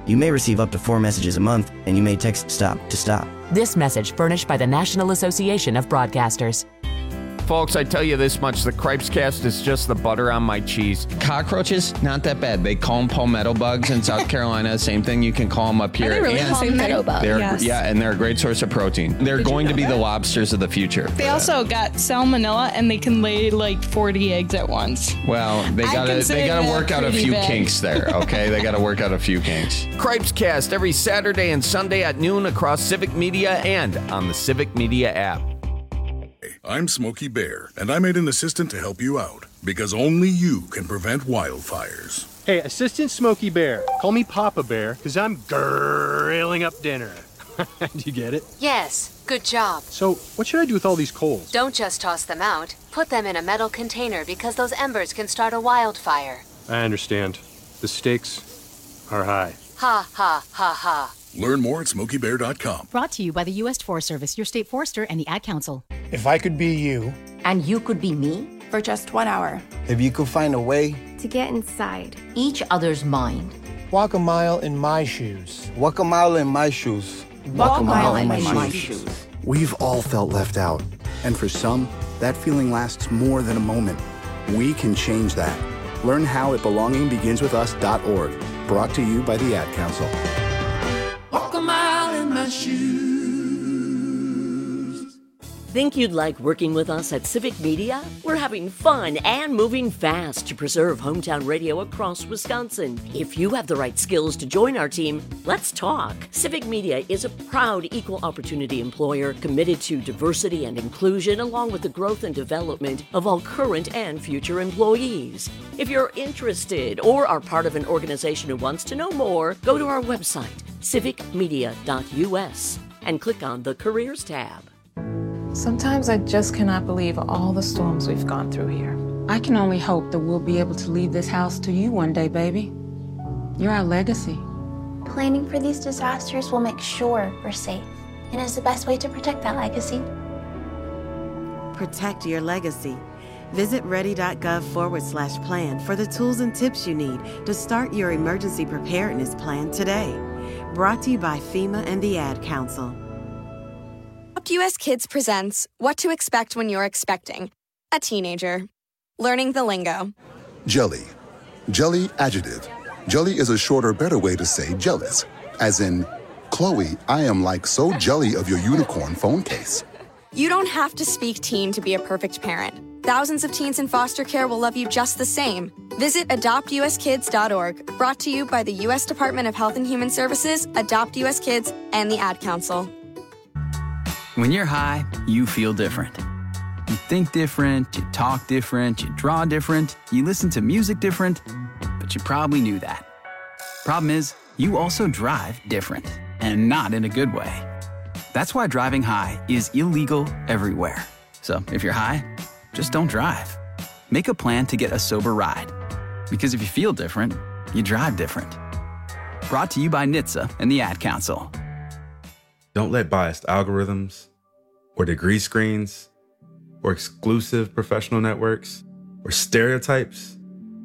You may receive up to four messages a month, and you may text STOP to stop. This message furnished by the National Association of Broadcasters. Folks, I tell you this much, the Cripescast is just the butter on my cheese. Cockroaches, not that bad. They call them palmetto bugs in South Carolina. Same thing, you can call them up here. Are they really and palmetto bugs? They're, Yes. Yeah, and they're a great source of protein. They're Did you going to know be that? the lobsters of the future. They also got salmonella, and they can lay like forty eggs at once. Well, they I gotta consider they gotta that work out a pretty few bad. kinks there, okay? They gotta work out a few kinks. Cripescast every Saturday and Sunday at noon across Civic Media and on the Civic Media app. I'm Smokey Bear, and I made an assistant to help you out, because only you can prevent wildfires. Hey, Assistant Smokey Bear. Call me Papa Bear, because I'm grilling up dinner. Do you get it? Yes, good job. So, what should I do with all these coals? Don't just toss them out. Put them in a metal container because those embers can start a wildfire. I understand. The stakes are high. Ha ha ha ha. Learn more at smokey bear dot com. Brought to you by the U S Forest Service, your state forester, and the Ad Council. If I could be you. And you could be me? For just one hour. If you could find a way. To get inside. Each other's mind. Walk a mile in my shoes. Walk a mile in my shoes. Walk a mile in my shoes. We've all felt left out. And for some, that feeling lasts more than a moment. We can change that. Learn how at belonging begins with us dot org. Brought to you by the Ad Council. Walk a mile in my shoes. Think you'd like working with us at Civic Media? We're having fun and moving fast to preserve hometown radio across Wisconsin. If you have the right skills to join our team, let's talk. Civic Media is a proud equal opportunity employer committed to diversity and inclusion along with the growth and development of all current and future employees. If you're interested or are part of an organization who wants to know more, go to our website, civic media dot u s, and click on the Careers tab. Sometimes I just cannot believe all the storms we've gone through here. I can only hope that we'll be able to leave this house to you one day, baby. You're our legacy. Planning for these disasters will make sure we're safe, and is the best way to protect that legacy. Protect your legacy. Visit ready.gov forward slash plan for the tools and tips you need to start your emergency preparedness plan today. Brought to you by FEMA and the Ad Council. U S Kids presents What to Expect When You're Expecting a Teenager. Learning the lingo. Jelly. Jelly adjective. Jelly is a shorter, better way to say jealous. As in, Chloe, I am like so jelly of your unicorn phone case. You don't have to speak teen to be a perfect parent. Thousands of teens in foster care will love you just the same. Visit adopt u s kids dot org. Brought to you by the U S Department of Health and Human Services, Adopt U S Kids, and the Ad Council. When you're high, you feel different. You think different, you talk different, you draw different, you listen to music different, but you probably knew that. Problem is, you also drive different, and not in a good way. That's why driving high is illegal everywhere. So if you're high, just don't drive. Make a plan to get a sober ride. Because if you feel different, you drive different. Brought to you by N H T S A and the Ad Council. Don't let biased algorithms or degree screens or exclusive professional networks or stereotypes.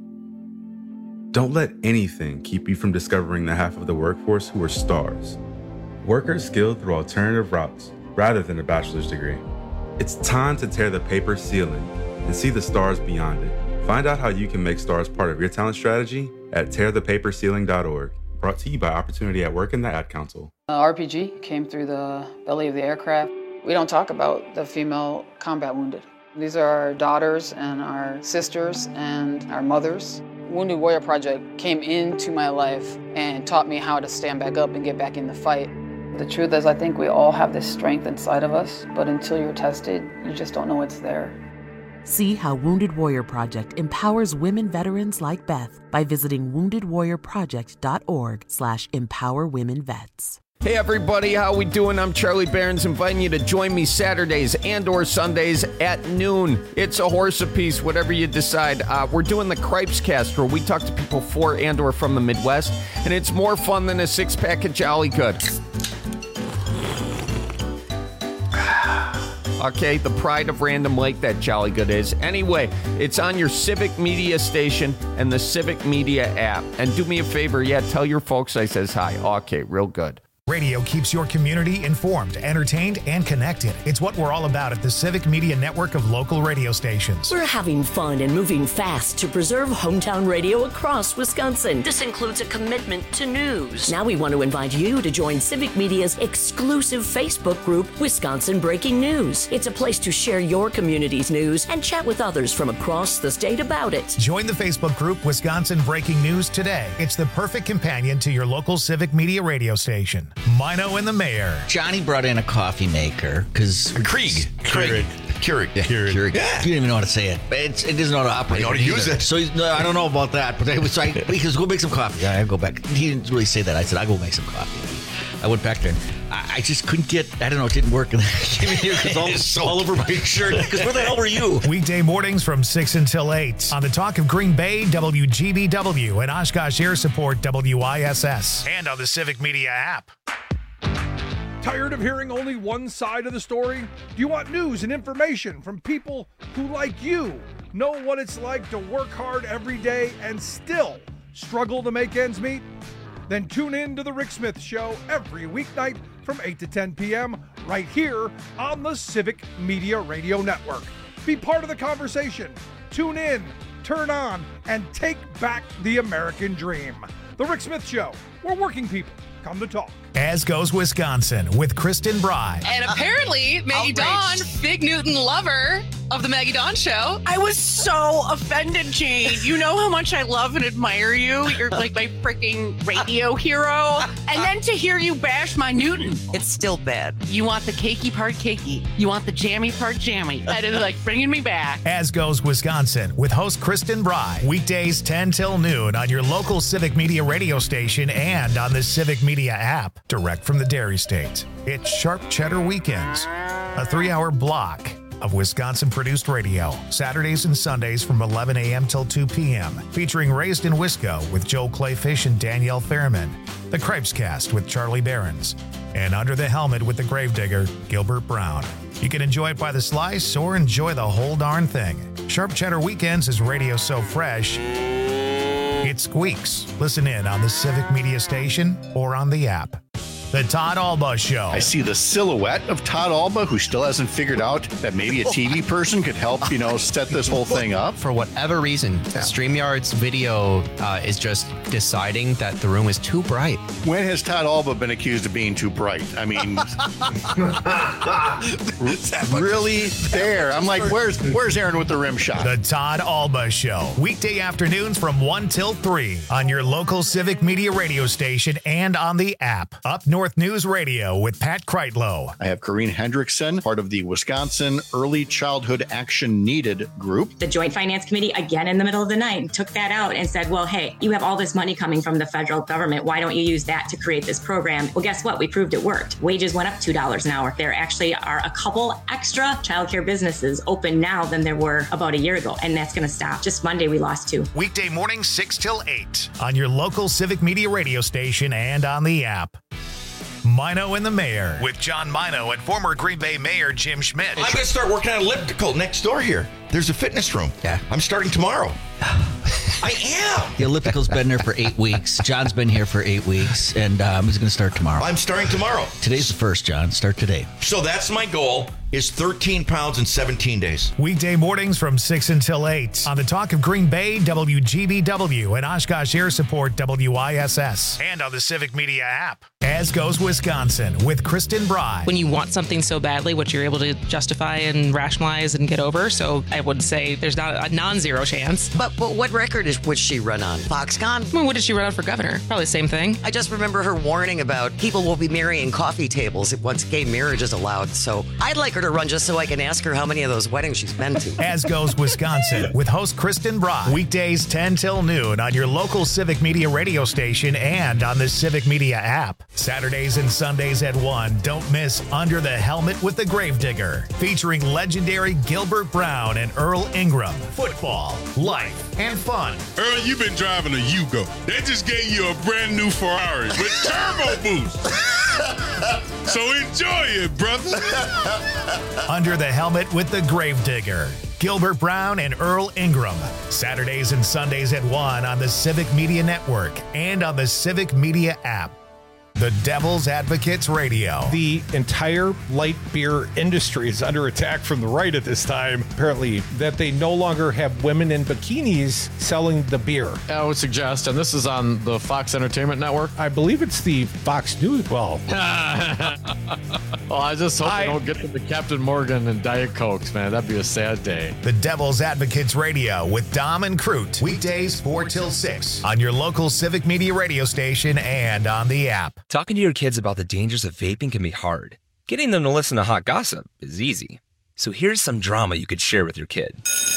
Don't let anything keep you from discovering the half of the workforce who are stars. Workers skilled through alternative routes rather than a bachelor's degree. It's time to tear the paper ceiling and see the stars beyond it. Find out how you can make stars part of your talent strategy at tear the paper ceiling dot org. Brought to you by Opportunity at Work and the Ad Council. Uh, R P G came through the belly of the aircraft. We don't talk about the female combat wounded. These are our daughters and our sisters and our mothers. Wounded Warrior Project came into my life and taught me how to stand back up and get back in the fight. The truth is, I think we all have this strength inside of us, but until you're tested, you just don't know it's there. See how Wounded Warrior Project empowers women veterans like Beth by visiting wounded warrior project dot org slash empower women vets. Hey everybody, how we doing? I'm Charlie Behrens, inviting you to join me Saturdays and or Sundays at noon. It's a horse apiece, whatever you decide. Uh, we're doing the Cripescast, where we talk to people for and or from the Midwest, and it's more fun than a six-pack of Jolly Good. Okay, the pride of Random Lake, that jolly good is. Anyway, it's on your Civic Media station and the Civic Media app. And do me a favor, yeah, tell your folks I says hi. Okay, real good. Radio keeps your community informed, entertained, and connected. It's what we're all about at the Civic Media network of local radio stations. We're having fun and moving fast to preserve hometown radio across Wisconsin. This includes a commitment to news. Now we want to invite you to join Civic Media's exclusive Facebook group, Wisconsin Breaking News. It's a place to share your community's news and chat with others from across the state about it. Join the Facebook group Wisconsin Breaking News today. It's the perfect companion to your local Civic Media radio station. Mino and the Mayor. Johnny brought in a coffee maker because Krieg. Krieg. Keurig. Yeah, Keurig. Keurig. Yeah. You didn't even know how to say it. It's, it doesn't know how to operate. You know how to use it. So he's, no, I don't know about that. But I was like, because go make some coffee. I go back. He didn't really say that. I said, I'll go make some coffee. I went back there. And I, I just couldn't get. I don't know. It didn't work. And I came in here because all, so all over my shirt. Because where the hell were you? Weekday mornings from six until eight on the Talk of Green Bay, W G B W, and Oshkosh Air Support, W I S S, and on the Civic Media app. Tired of hearing only one side of the story? Do you want news and information from people who, like you, know what it's like to work hard every day and still struggle to make ends meet? Then tune in to The Rick Smith Show every weeknight from eight to ten p.m. right here on the Civic Media Radio Network. Be part of the conversation. Tune in, turn on, and take back the American dream. The Rick Smith Show, where working people come to talk. As Goes Wisconsin with Kristen Bry. And apparently, Maggie Dawn, Big Newton lover of the Maggie Dawn Show. I was so offended, Jane. You know how much I love and admire you. You're like my freaking radio hero. And then to hear you bash my Newton. It's still bad. You want the cakey part cakey. You want the jammy part jammy. That is like bringing me back. As Goes Wisconsin with host Kristen Bry. Weekdays ten till noon on your local Civic Media radio station and on the Civic Media app. Direct from the Dairy State. It's Sharp Cheddar Weekends, a three-hour block of Wisconsin-produced radio, Saturdays and Sundays from eleven a.m. till two p.m., featuring Raised in Wisco with Joel Clayfish and Danielle Fairman, The Cripes Cast with Charlie Behrens, and Under the Helmet with the Gravedigger, Gilbert Brown. You can enjoy it by the slice or enjoy the whole darn thing. Sharp Cheddar Weekends is radio so fresh, it squeaks. Listen in on the Civic Media station or on the app. The Todd Alba Show. I see the silhouette of Todd Alba, who still hasn't figured out that maybe a T V person could help, you know, set this whole thing up. For whatever reason, yeah. StreamYard's video uh, is just deciding that the room is too bright. When has Todd Alba been accused of being too bright? I mean, really there. I'm like, where's where's Aaron with the rim shot? The Todd Alba Show. Weekday afternoons from one till three on your local Civic Media radio station and on the app. Up north. North News Radio with Pat Kreitlow. I have Corrine Hendrickson, part of the Wisconsin Early Childhood Action Needed group. The Joint Finance Committee, again in the middle of the night, took that out and said, well, hey, you have all this money coming from the federal government. Why don't you use that to create this program? Well, guess what? We proved it worked. Wages went up two dollars an hour. There actually are a couple extra childcare businesses open now than there were about a year ago, and that's going to stop. Just Monday, we lost two. Weekday morning, six till eight on your local Civic Media radio station and on the app. Mino and the Mayor with John Mino and former Green Bay Mayor Jim Schmidt. I'm going to start working on elliptical next door here. There's a fitness room. Yeah. I'm starting tomorrow. I am. The elliptical's been there for eight weeks. John's been here for eight weeks, and um, he's going to start tomorrow. I'm starting tomorrow. Today's the first, John. Start today. So that's my goal, is thirteen pounds in seventeen days. Weekday mornings from six until eight on the Talk of Green Bay, W G B W, and Oshkosh Air Support, W I S S, and on the Civic Media app. As Goes Wisconsin with Kristen Bry. When you want something so badly, what you're able to justify and rationalize and get over, so I would say there's not a non-zero chance. But but what record is would she run on? Foxconn? I mean, what did she run on for governor? Probably the same thing. I just remember her warning about people will be marrying coffee tables once gay marriage is allowed. So I'd like her to run just so I can ask her how many of those weddings she's been to. As Goes Wisconsin with host Kristen Bry. Weekdays ten till noon on your local Civic Media radio station and on the Civic Media app. Saturdays and Sundays at one. Don't miss Under the Helmet with the Gravedigger, featuring legendary Gilbert Brown and Earl Ingram. Football, life, and fun. Earl, you've been driving a Yugo. They just gave you a brand new Ferrari with turbo boost. So enjoy it, brother. Under the Helmet with the Gravedigger. Gilbert Brown and Earl Ingram. Saturdays and Sundays at one on the Civic Media Network and on the Civic Media app. The Devil's Advocates Radio. The entire light beer industry is under attack from the right at this time, apparently, that they no longer have women in bikinis selling the beer. I would suggest, and this is on the Fox Entertainment Network. I believe it's the Fox News. Well, well I just hope I, they don't get to the Captain Morgan and Diet Cokes, man. That'd be a sad day. The Devil's Advocates Radio with Dom and Crute. Weekdays four till six on your local Civic Media radio station and on the app. Talking to your kids about the dangers of vaping can be hard. Getting them to listen to hot gossip is easy. So here's some drama you could share with your kid.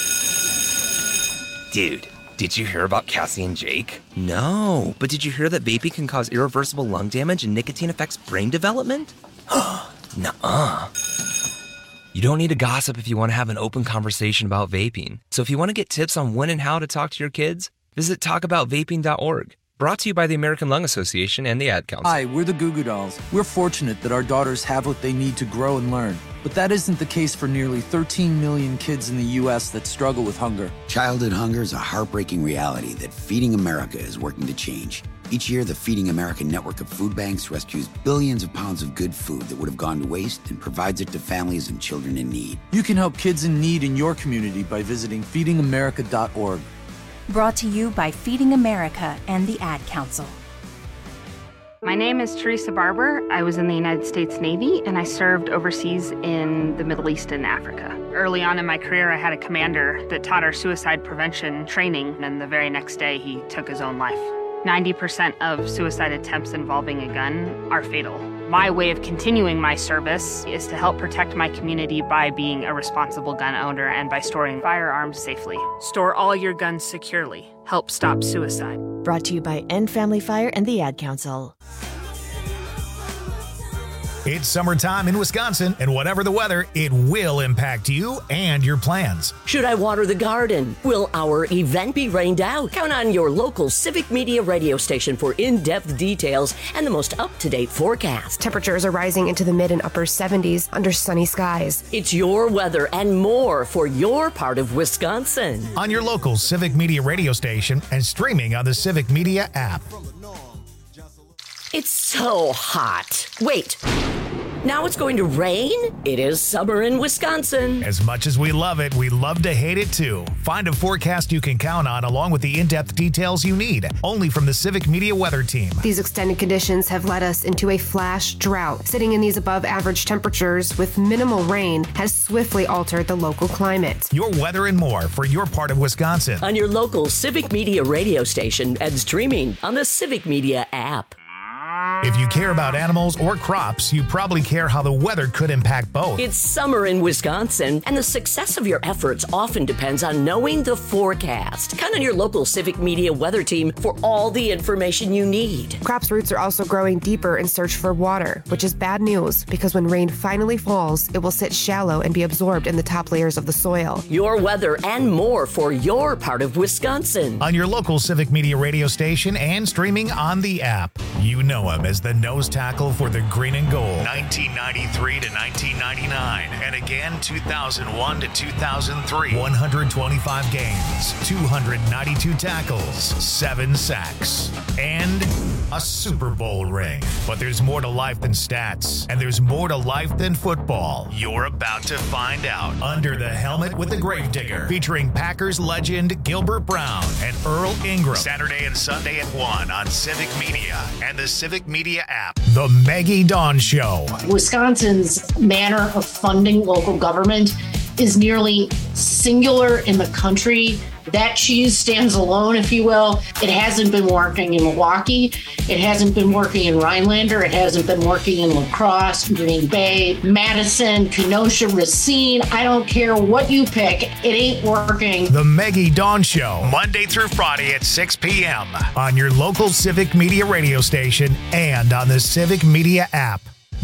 Dude, did you hear about Cassie and Jake? No, but did you hear that vaping can cause irreversible lung damage and nicotine affects brain development? Nuh-uh. You don't need to gossip if you want to have an open conversation about vaping. So if you want to get tips on when and how to talk to your kids, visit talk about vaping dot org. Brought to you by the American Lung Association and the Ad Council. Hi, we're the Goo Goo Dolls. We're fortunate that our daughters have what they need to grow and learn. But that isn't the case for nearly thirteen million kids in the U S that struggle with hunger. Childhood hunger is a heartbreaking reality that Feeding America is working to change. Each year, the Feeding America network of food banks rescues billions of pounds of good food that would have gone to waste and provides it to families and children in need. You can help kids in need in your community by visiting feeding america dot org. Brought to you by Feeding America and the Ad Council. My name is Teresa Barber. I was in the United States Navy and I served overseas in the Middle East and Africa. Early on in my career, I had a commander that taught our suicide prevention training, and the very next day he took his own life. ninety percent of suicide attempts involving a gun are fatal. My way of continuing my service is to help protect my community by being a responsible gun owner and by storing firearms safely. Store all your guns securely. Help stop suicide. Brought to you by End Family Fire and the Ad Council. It's summertime in Wisconsin, and whatever the weather, it will impact you and your plans. Should I water the garden? Will our event be rained out? Count on your local Civic Media radio station for in-depth details and the most up-to-date forecast. Temperatures are rising into the mid and upper seventies under sunny skies. It's your weather and more for your part of Wisconsin. On your local Civic Media radio station and streaming on the Civic Media app. It's so hot. Wait. Now it's going to rain? It is summer in Wisconsin. As much as we love it, we love to hate it too. Find a forecast you can count on along with the in-depth details you need, only from the Civic Media Weather Team. These extended conditions have led us into a flash drought. Sitting in these above average temperatures with minimal rain has swiftly altered the local climate. Your weather and more for your part of Wisconsin. On your local Civic Media radio station and streaming on the Civic Media app. If you care about animals or crops, you probably care how the weather could impact both. It's summer in Wisconsin, and the success of your efforts often depends on knowing the forecast. Count on your local Civic Media Weather Team for all the information you need. Crops' roots are also growing deeper in search for water, which is bad news because when rain finally falls, it will sit shallow and be absorbed in the top layers of the soil. Your weather and more for your part of Wisconsin. On your local Civic Media radio station and streaming on the app. You know him as the nose tackle for the green and gold. nineteen ninety-three to nineteen ninety-nine. And again, two thousand one to two thousand three. one hundred twenty-five games, two hundred ninety-two tackles, seven sacks, and a Super Bowl ring. But there's more to life than stats, and there's more to life than football. You're about to find out. Under the Helmet with the Gravedigger, featuring Packers legend Gilbert Brown and Earl Ingram. Saturday and Sunday at one on Civic Media and the Civic Media app. The Maggie Dawn Show. Wisconsin's manner of funding local government is nearly singular in the country. That cheese stands alone, if you will. It hasn't been working in Milwaukee. It hasn't been working in Rhinelander. It hasn't been working in La Crosse, Green Bay, Madison, Kenosha, Racine. I don't care what you pick. It ain't working. The Maggie Dawn Show, Monday through Friday at six p.m. on your local Civic Media radio station and on the Civic Media app.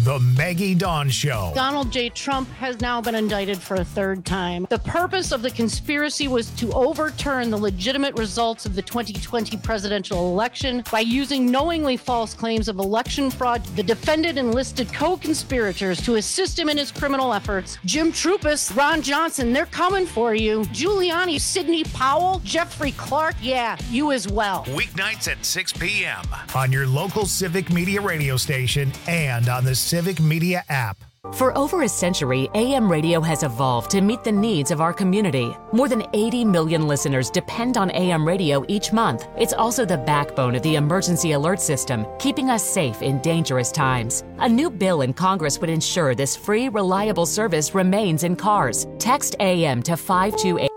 The Maggie Dawn Show. Donald J. Trump has now been indicted for a third time. The purpose of the conspiracy was to overturn the legitimate results of the twenty twenty presidential election by using knowingly false claims of election fraud. The defendant enlisted co-conspirators to assist him in his criminal efforts. Jim Trupis, Ron Johnson, they're coming for you. Giuliani, Sidney Powell, Jeffrey Clark, yeah, you as well. Weeknights at six p.m. on your local Civic Media radio station and on the Civic Media app. For over a century, A M radio has evolved to meet the needs of our community. More than eighty million listeners depend on A M radio each month. It's also the backbone of the emergency alert system, keeping us safe in dangerous times. A new bill in Congress would ensure this free, reliable service remains in cars. Text A M to five two eight.